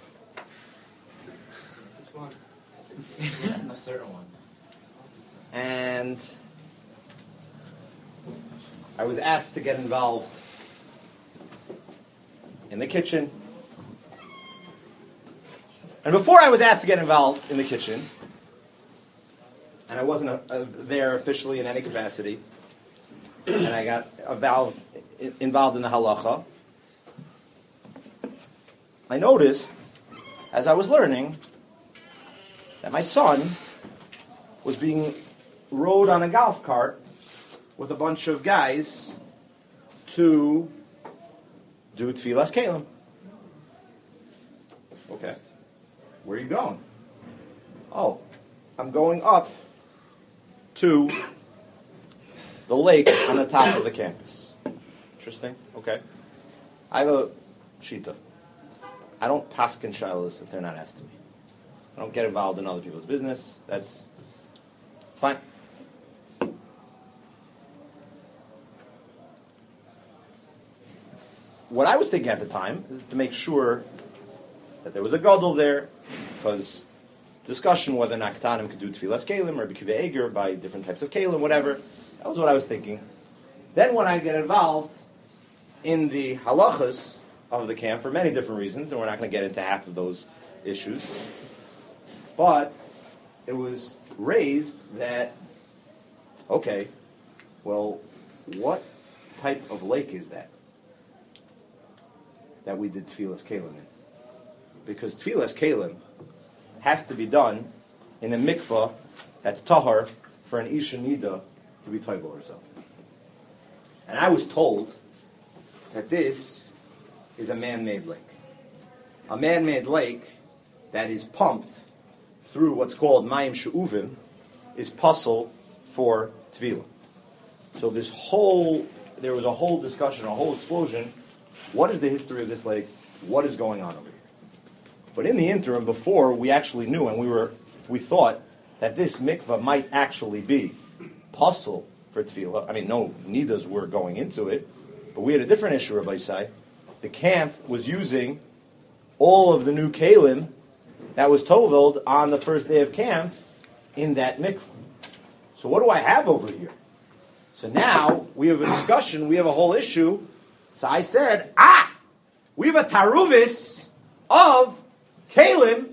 Which one? A certain one. And I was asked to get involved in the kitchen. And before I was asked to get involved in the kitchen, and I wasn't a, a, there officially in any capacity, and I got involved, involved in the halacha, I noticed, as I was learning, that my son was being rode on a golf cart with a bunch of guys to do Tfilas Kalim. Okay. Where are you going? Oh, I'm going up to the lake on the top of the campus. Interesting. Okay. I have a shita. I don't paskin shilas if they're not asked to me. I don't get involved in other people's business. That's fine. What I was thinking at the time is to make sure that there was a gadol there, because discussion whether or not Ketanim could do Tfilas Kalim or B'kivei Eger by different types of Kalim, whatever. That was what I was thinking. Then when I get involved in the halachas of the camp for many different reasons, and we're not going to get into half of those issues, but it was raised that, okay, well, what type of lake is that that we did Tfilas Kalim in? Because Tfilas Kalim has to be done in a mikvah that's tahar for an Isha Nida to be toivel herself. And I was told that this is a man-made lake. A man-made lake that is pumped through what's called Mayim She'uvim is puzzle for Tvila. So this whole, there was a whole discussion, a whole explosion. What is the history of this lake? What is going on over here? But in the interim, before we actually knew, and we were, we thought that this mikvah might actually be puzzle for Tvila. I mean, no nidas were going into it, but we had a different issue, Rabbi Isai. The camp was using all of the new kalim that was toveled on the first day of camp in that mikvah. So what do I have over here? So now we have a discussion, we have a whole issue. So I said, ah, we have a taruvis of kalim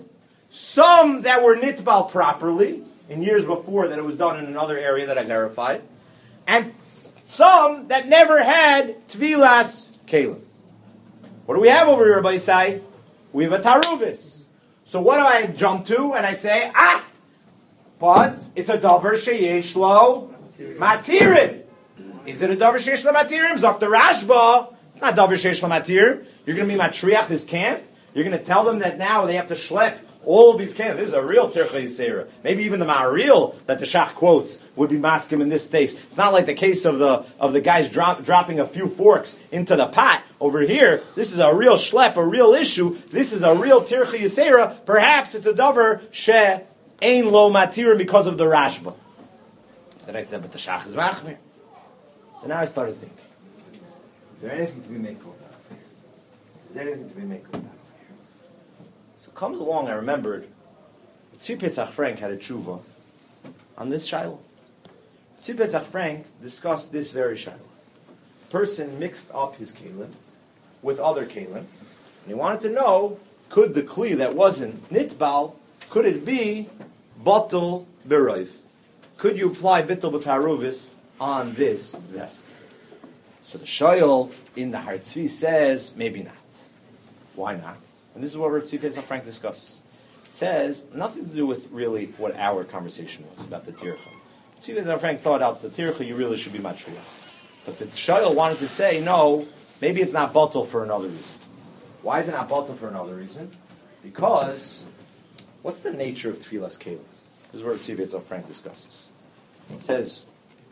some that were nitbal properly, in years before that it was done in another area that I verified, and some that never had tvilas kalim. What do we have over here, Rabbi Yisai? We have a taruvis. So what do I jump to? And I say, ah, but it's a davar sheyesh lo matirim. Is it a davar sheyesh lo matirim? Zok the Rashba. It's not davar sheyesh lo matirim. You're going to be matriach this camp. You're going to tell them that now they have to schlep all of these camps. This is a real tircha yisera. Maybe even the ma'aril that the Shach quotes would be maskim in this case. It's not like the case of the of the guys drop, dropping a few forks into the pot over here. This is a real schlep, a real issue. This is a real tircha yisera. Perhaps it's a davar she ein lo matirim because of the Rashba. Then I said, but the Shach is machmir. So now I started thinking, is there anything to be made of that? Is there anything to be made of that? So comes along, I remembered, Tzvi Pesach Frank had a tshuva on this shiloh. Tzvi Pesach Frank discussed this very shiloh. Person mixed up his kalim with other kalim, and he wanted to know, could the kli that wasn't nitbal, could it be batel beroiv? Could you apply bittul b'taruvis on this vessel? So the shayol in the Har Tzvi says, maybe not. Why not? And this is what Tzvi Pesach Frank discusses. It says, nothing to do with really what our conversation was about the tircha. Tzvi Pesach Frank thought out the tircha, you really should be matriach. But the shayol wanted to say, no, maybe it's not batel for another reason. Why is it not batel for another reason? Because, what's the nature of tefillas kelim? This is where Tzvi Pesach Frank discusses. It says,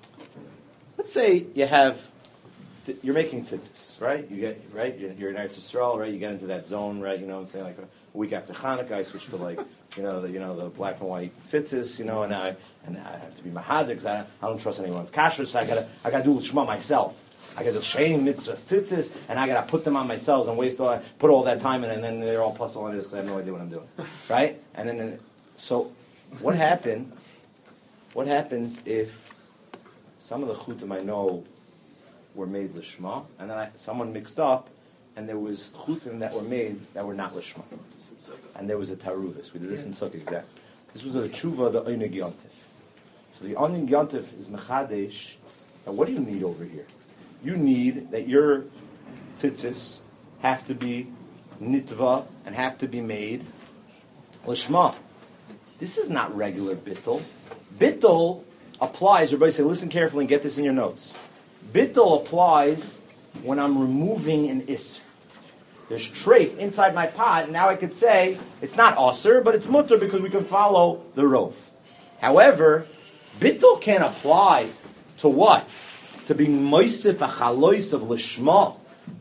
let's say you have, you're making tzitzis, right? You get right. You're, you're in Eretz Yisrael, right? You get into that zone, right? You know, what I'm saying, like a week after Hanukkah, I switch to like, you know, the you know the black and white tzitzis, you know, and I and I have to be mahadir because I, I don't trust anyone's kashrus. So I gotta I gotta do l'shma myself. I gotta do shame mitzvahs tzitzis, and I gotta put them on myself and waste all put all that time in, and then they're all puzzle on this because I have no idea what I'm doing, right? And then so, what happened? What happens if some of the chutim I know were made lishma, and then I, someone mixed up, and there was chutim that were made that were not lishma, and there was a taruvis. We did this in Sukkah, exactly. This was a tshuva of the Oinig Yontif. So the Oinig Yontif is mechadesh. Now, what do you need over here? You need that your tzitzis have to be nitva and have to be made lishma. This is not regular bittul. Bittul applies. Everybody say, listen carefully and get this in your notes. Bittul applies when I'm removing an isser. There's treif inside my pot, and now I could say it's not osir, but it's mutter because we can follow the rov. However, bittul can apply to what? To be moisif a chalois of lishma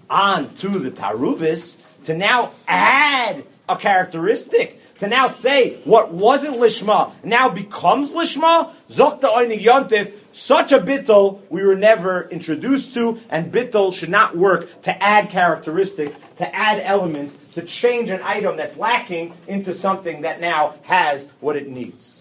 onto the taruvis, to now add a characteristic, to now say what wasn't lishma now becomes lishma. Zok the Oinig Yontif, such a bittul we were never introduced to, and bittul should not work to add characteristics, to add elements, to change an item that's lacking into something that now has what it needs.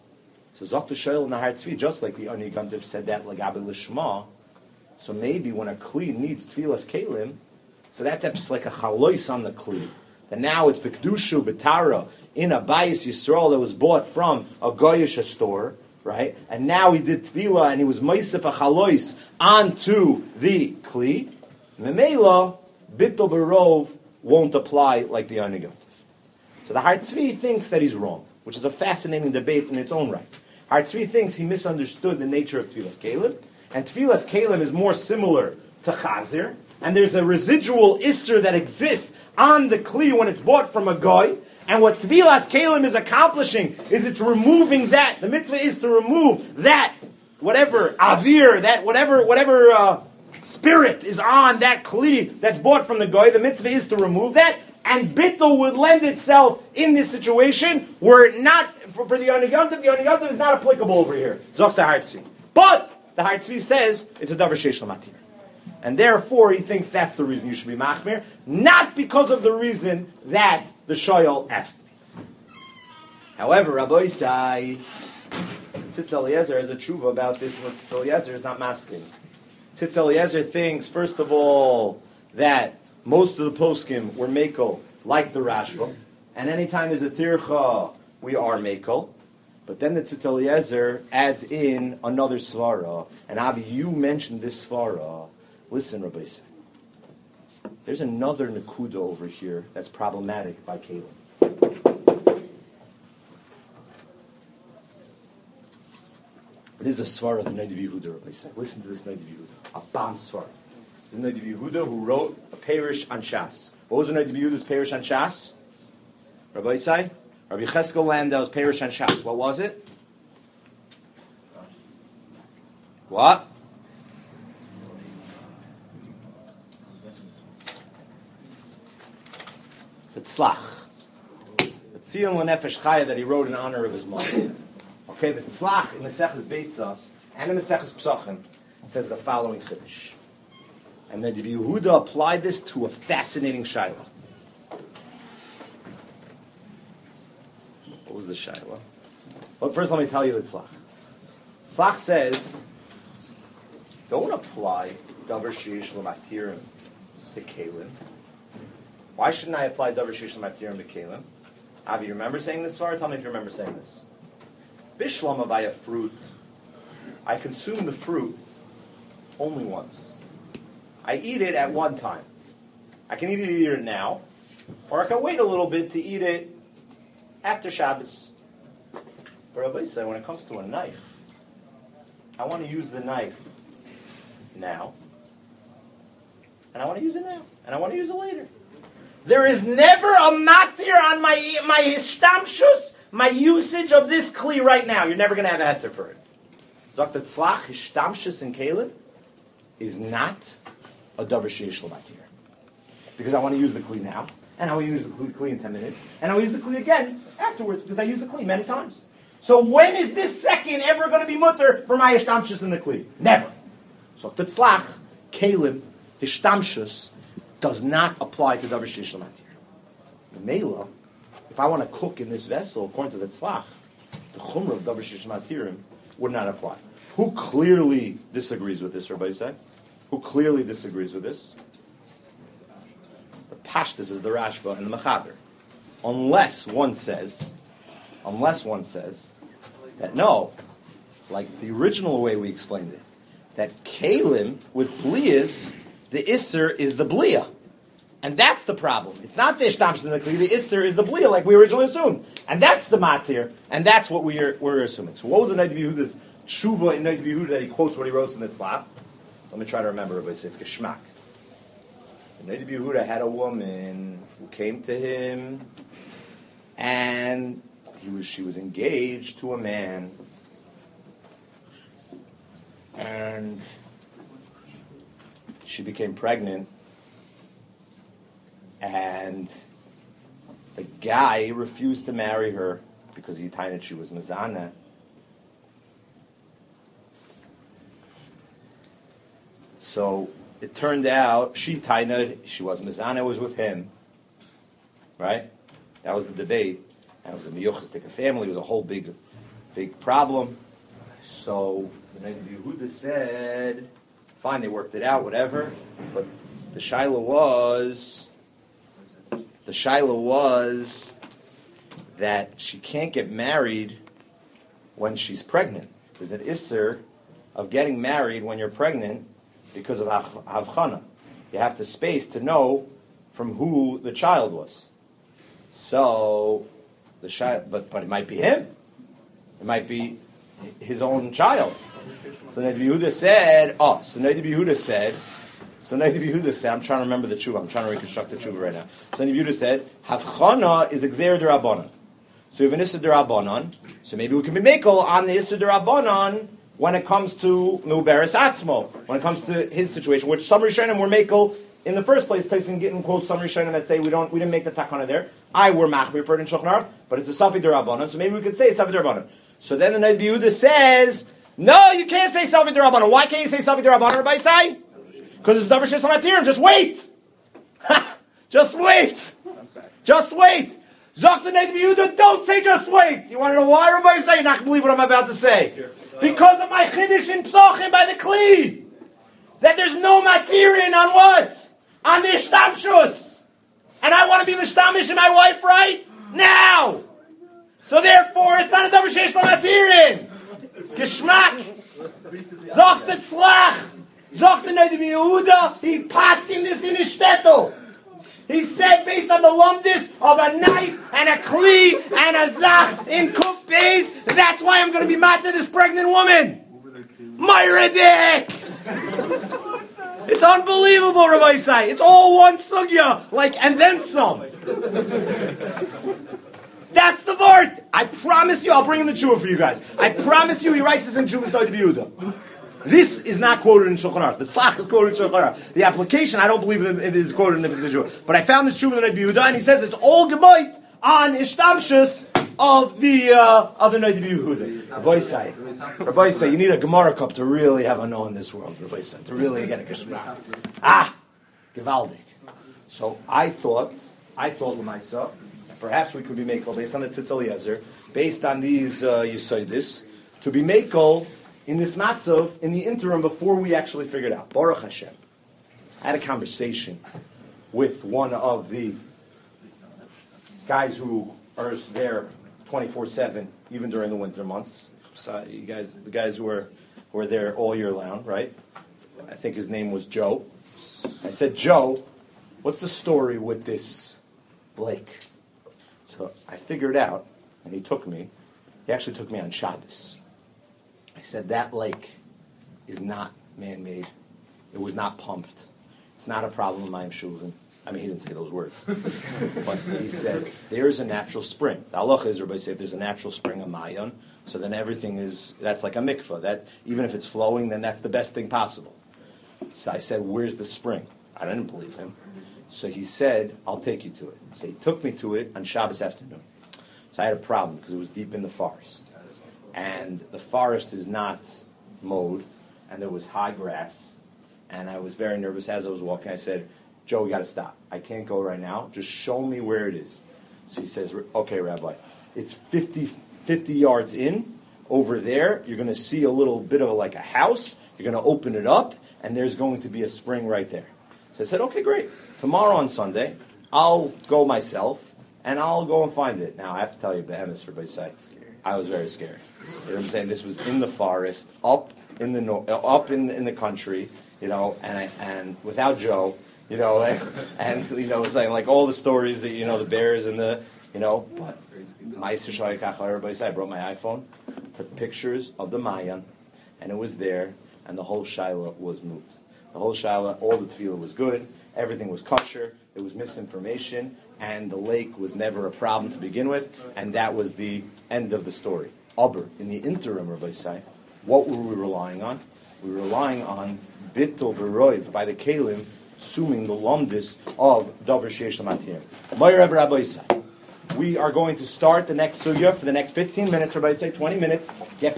So Zok the Shoel in the Har Tzvi, just like the Oinig Yontif said that lagabe lishma. So maybe when a kli needs tfilas kelim, so that's like a chalois on the kli. And now it's B'Kedushu, B'Tara, in a Bayis Yisrael that was bought from a Goyish store, right? And now he did Tvila and he was Moisef HaChalois onto the Kli. Memela, Bittul Barov won't apply like the Oinig Yontif. So the Har Tzvi thinks that he's wrong, which is a fascinating debate in its own right. Har Tzvi thinks he misunderstood the nature of Tfilas Kelim, and Tfilas Kelim is more similar to Chazir, and there's a residual isser that exists on the kli when it's bought from a guy. And what Tvilas Kelim is accomplishing is it's removing that. The mitzvah is to remove that, whatever avir, that whatever whatever uh, spirit is on that kli that's bought from the guy. The mitzvah is to remove that. And bittul would lend itself in this situation were it not for, for the Oinig Yontif. The Oinig Yontif is not applicable over here. Zok the Har Tzvi. But the Har Tzvi says it's a davar sheish l'matir. And therefore, he thinks that's the reason you should be machmir, not because of the reason that the shoyal asked me. However, Rabbi Isai, Tzitz Eliezer has a tshuva about this, but Tzitz Eliezer is not masking. Tzitz Eliezer thinks, first of all, that most of the poskim were meko like the Rashba, And anytime there's a tircha, we are mekel. But then the Tzitz Eliezer adds in another svara. And Avi, you mentioned this svara. Listen, Rabbi Yisrael. There's another Nakuda over here that's problematic by Caleb. This is a svara of the Neidiv Yehuda, Rabbi Yisrael. Listen to this Neidiv Yehuda. A bomb svara. The Neidiv Yehuda who wrote a Perish on Shas. What was the Neidiv Yehuda's Perish on Shas? Rabbi Yisai? Rabbi Cheskel Landau's Perish on Shas. What was it? What? The Tzlach. The Tzion L'Nefesh Chaya that he wrote in honor of his mother. Okay, the Tzlach in Maseches Beitza and in Maseches Psachim says the following Chiddush. And then Yehuda applied this to a fascinating Shaila. What was the Shaila? Well, first let me tell you the Tzlach. Tzlach says, don't apply Davar Sheish L'Matirim to Kalim. Why shouldn't I apply Davar Sheish L'Matirim to Kalim? Avi, you remember saying this far? Tell me if you remember saying this. Bishlama by a fruit. I consume the fruit only once. I eat it at one time. I can either eat it now, or I can wait a little bit to eat it after Shabbos. But Rabbi said, when it comes to a knife, I want to use the knife now, and I want to use it now, and I want to use it later. There is never a matir on my my hishtamshus, my usage of this kli right now. You're never going to have a heter for it. Zok the tzlach hishtamshus in kalim is not a davar sheish l'matir, because I want to use the kli now, and I will use the kli in ten minutes, and I will use the kli again afterwards because I use the kli many times. So when is this second ever going to be mutter for my hishtamshus in the kli? Never. So the tzlach kalim hishtamshus does not apply to davar sheish l'matir. The meila, if I want to cook in this vessel according to the tzlach, the chumrah of davar sheish l'matirim would not apply. Who clearly disagrees with this, Rabbi said? Who clearly disagrees with this? The Pashtus is the Rashba and the Mechaber. Unless one says, unless one says that no, like the original way we explained it, that kalim with bliyas, the isser is the bliya. And that's the problem. It's not the ishtamsh in the kli, the isser is the bliya, like we originally assumed. And that's the matir, and that's what we're, we're assuming. So what was the Neidiv Yehuda's tshuva in Neidiv Yehuda that he quotes what he wrote in the tzlach? Let me try to remember, but it's geschmack. The Neidiv Yehuda had a woman who came to him, and he was she was engaged to a man, and she became pregnant, and the guy refused to marry her because he thought she was mezana. So it turned out she tained, she was mezana, was with him, right? That was the debate, and it was a miyuchastik family. It was a whole big, big problem. So the Neidiv Yehuda said, fine, they worked it out, whatever. But the shaila was, the shaila was that she can't get married when she's pregnant. There's an isser of getting married when you're pregnant because of havchana. You have to space to know from who the child was. So the shaila, but but it might be him. It might be his own child. So Neidiv Yehuda said, oh, so Neidiv Yehuda said, so Neidiv Yehuda said, I'm trying to remember the tshuva, I'm trying to reconstruct the tshuva right now. So Neidiv Yehuda said, Havchana is a gzeir d'Rabbanan. So you have an Issa d'Rabbanan, so maybe we can be mekel on the Issa d'Rabbanan when it comes to Muberes Atzmo, when it comes to his situation, which some Rishonim were mekel in the first place. Tyson getting quotes some Rishonim that say we don't, we didn't make the takana there. I were machmir for it in Shulchan Aruch, but it's a Safi d'Rabbanan, so maybe we could say Safi d'Rabbanan. So then the Neidiv Yehuda says, no, you can't say Safi d'Rabbanan. Why can't you say Safi d'Rabbanan, Rabbi Say? Because it's Davar Sheish L'Matirim. Just wait. Just wait. Just wait. Zok the Neidiv Yehuda, don't say just wait. You want to know why, Rabbi Say? You're not going to believe what I'm about to say. Because of my chiddush in Psachim by the Kli. That there's no matirin on what? On the ishtamshus. And I want to be mishtamish in my wife, right? Now! So therefore, it's not a davar sheish lamatirin. Geschmack. Zogt the tzlach. Zogt the Noda B'Yehuda. He passed in this in his shtetl. He said, based on the lumdis of a knife and a kli and a zach in Kuf Beis, that's why I'm going to be mad to this pregnant woman. Myra Dick! It's unbelievable, Rabbi Isai. It's all one sugya, like, and then some. That's the vart. I promise you, I'll bring in the tshuva for you guys. I promise you, he writes this in Tshuva's Noda B'Yehuda. This is not quoted in Shulchan Aruch. The Tzlach is quoted in Shulchan Aruch. The application, I don't believe it is quoted in the Tshuva. But I found this Tshuva in the Noda B'Yehuda, and he says it's all gemoit on ishtamshus of the uh, of the Noda B'Yehuda. Rabbi Isai, Rabbi Isai, you need a Gemara cup to really have a no in this world. Rabbi Isai, to really get a geschmack. Ah, gewaldig. So I thought, I thought Lamaisa, perhaps we could be makel based on the Tzitz Eliezer, based on these uh, Yesodis, to be makel in this matzov, in the interim, before we actually figured out. Baruch Hashem. I had a conversation with one of the guys who are there twenty-four seven, even during the winter months. So you guys, the guys who are who are there all year round, right? I think his name was Joe. I said, Joe, what's the story with this Blake? So I figured out, and he took me. He actually took me on Shabbos. I said, that lake is not man-made. It was not pumped. It's not a problem in Mayim Shuvin. I mean, he didn't say those words. But he said, there's a natural spring. The halacha is, everybody say, if there's a natural spring of Mayan, so then everything is, that's like a mikvah. That, even if it's flowing, then that's the best thing possible. So I said, where's the spring? I didn't believe him. So he said, I'll take you to it. So he took me to it on Shabbos afternoon. So I had a problem, because it was deep in the forest. And the forest is not mowed, and there was high grass, and I was very nervous as I was walking. I said, Joe, we got to stop. I can't go right now. Just show me where it is. So he says, okay, Rabbi, it's fifty, fifty yards in. Over there, you're going to see a little bit of a, like a house. You're going to open it up, and there's going to be a spring right there. So I said, okay, great. Tomorrow on Sunday, I'll go myself, and I'll go and find it. Now, I have to tell you, Behemoth, for everybody's side, I was very scared. You know what I'm saying? This was in the forest, up in the no, up in the, in the country, you know, and I, and without Joe, you know, and, and you know, saying like all the stories that you know, the bears and the, you know, but my everybody said I brought my iPhone, took pictures of the Mayan, and it was there, and the whole Shiloh was moved. The whole Shiloh, all the tefillah was good, everything was kosher, there was misinformation, and the lake was never a problem to begin with, and that was the end of the story. Aber, in the interim, Rabbi Say, what were we relying on? We were relying on Bittul Beroiv, by the Kalim, assuming the lumdis of Davar Sheish Lamatir. Ma'ir Rabbi Say. We are going to start the next sugya for the next fifteen minutes, Rabbi Say, twenty minutes. Get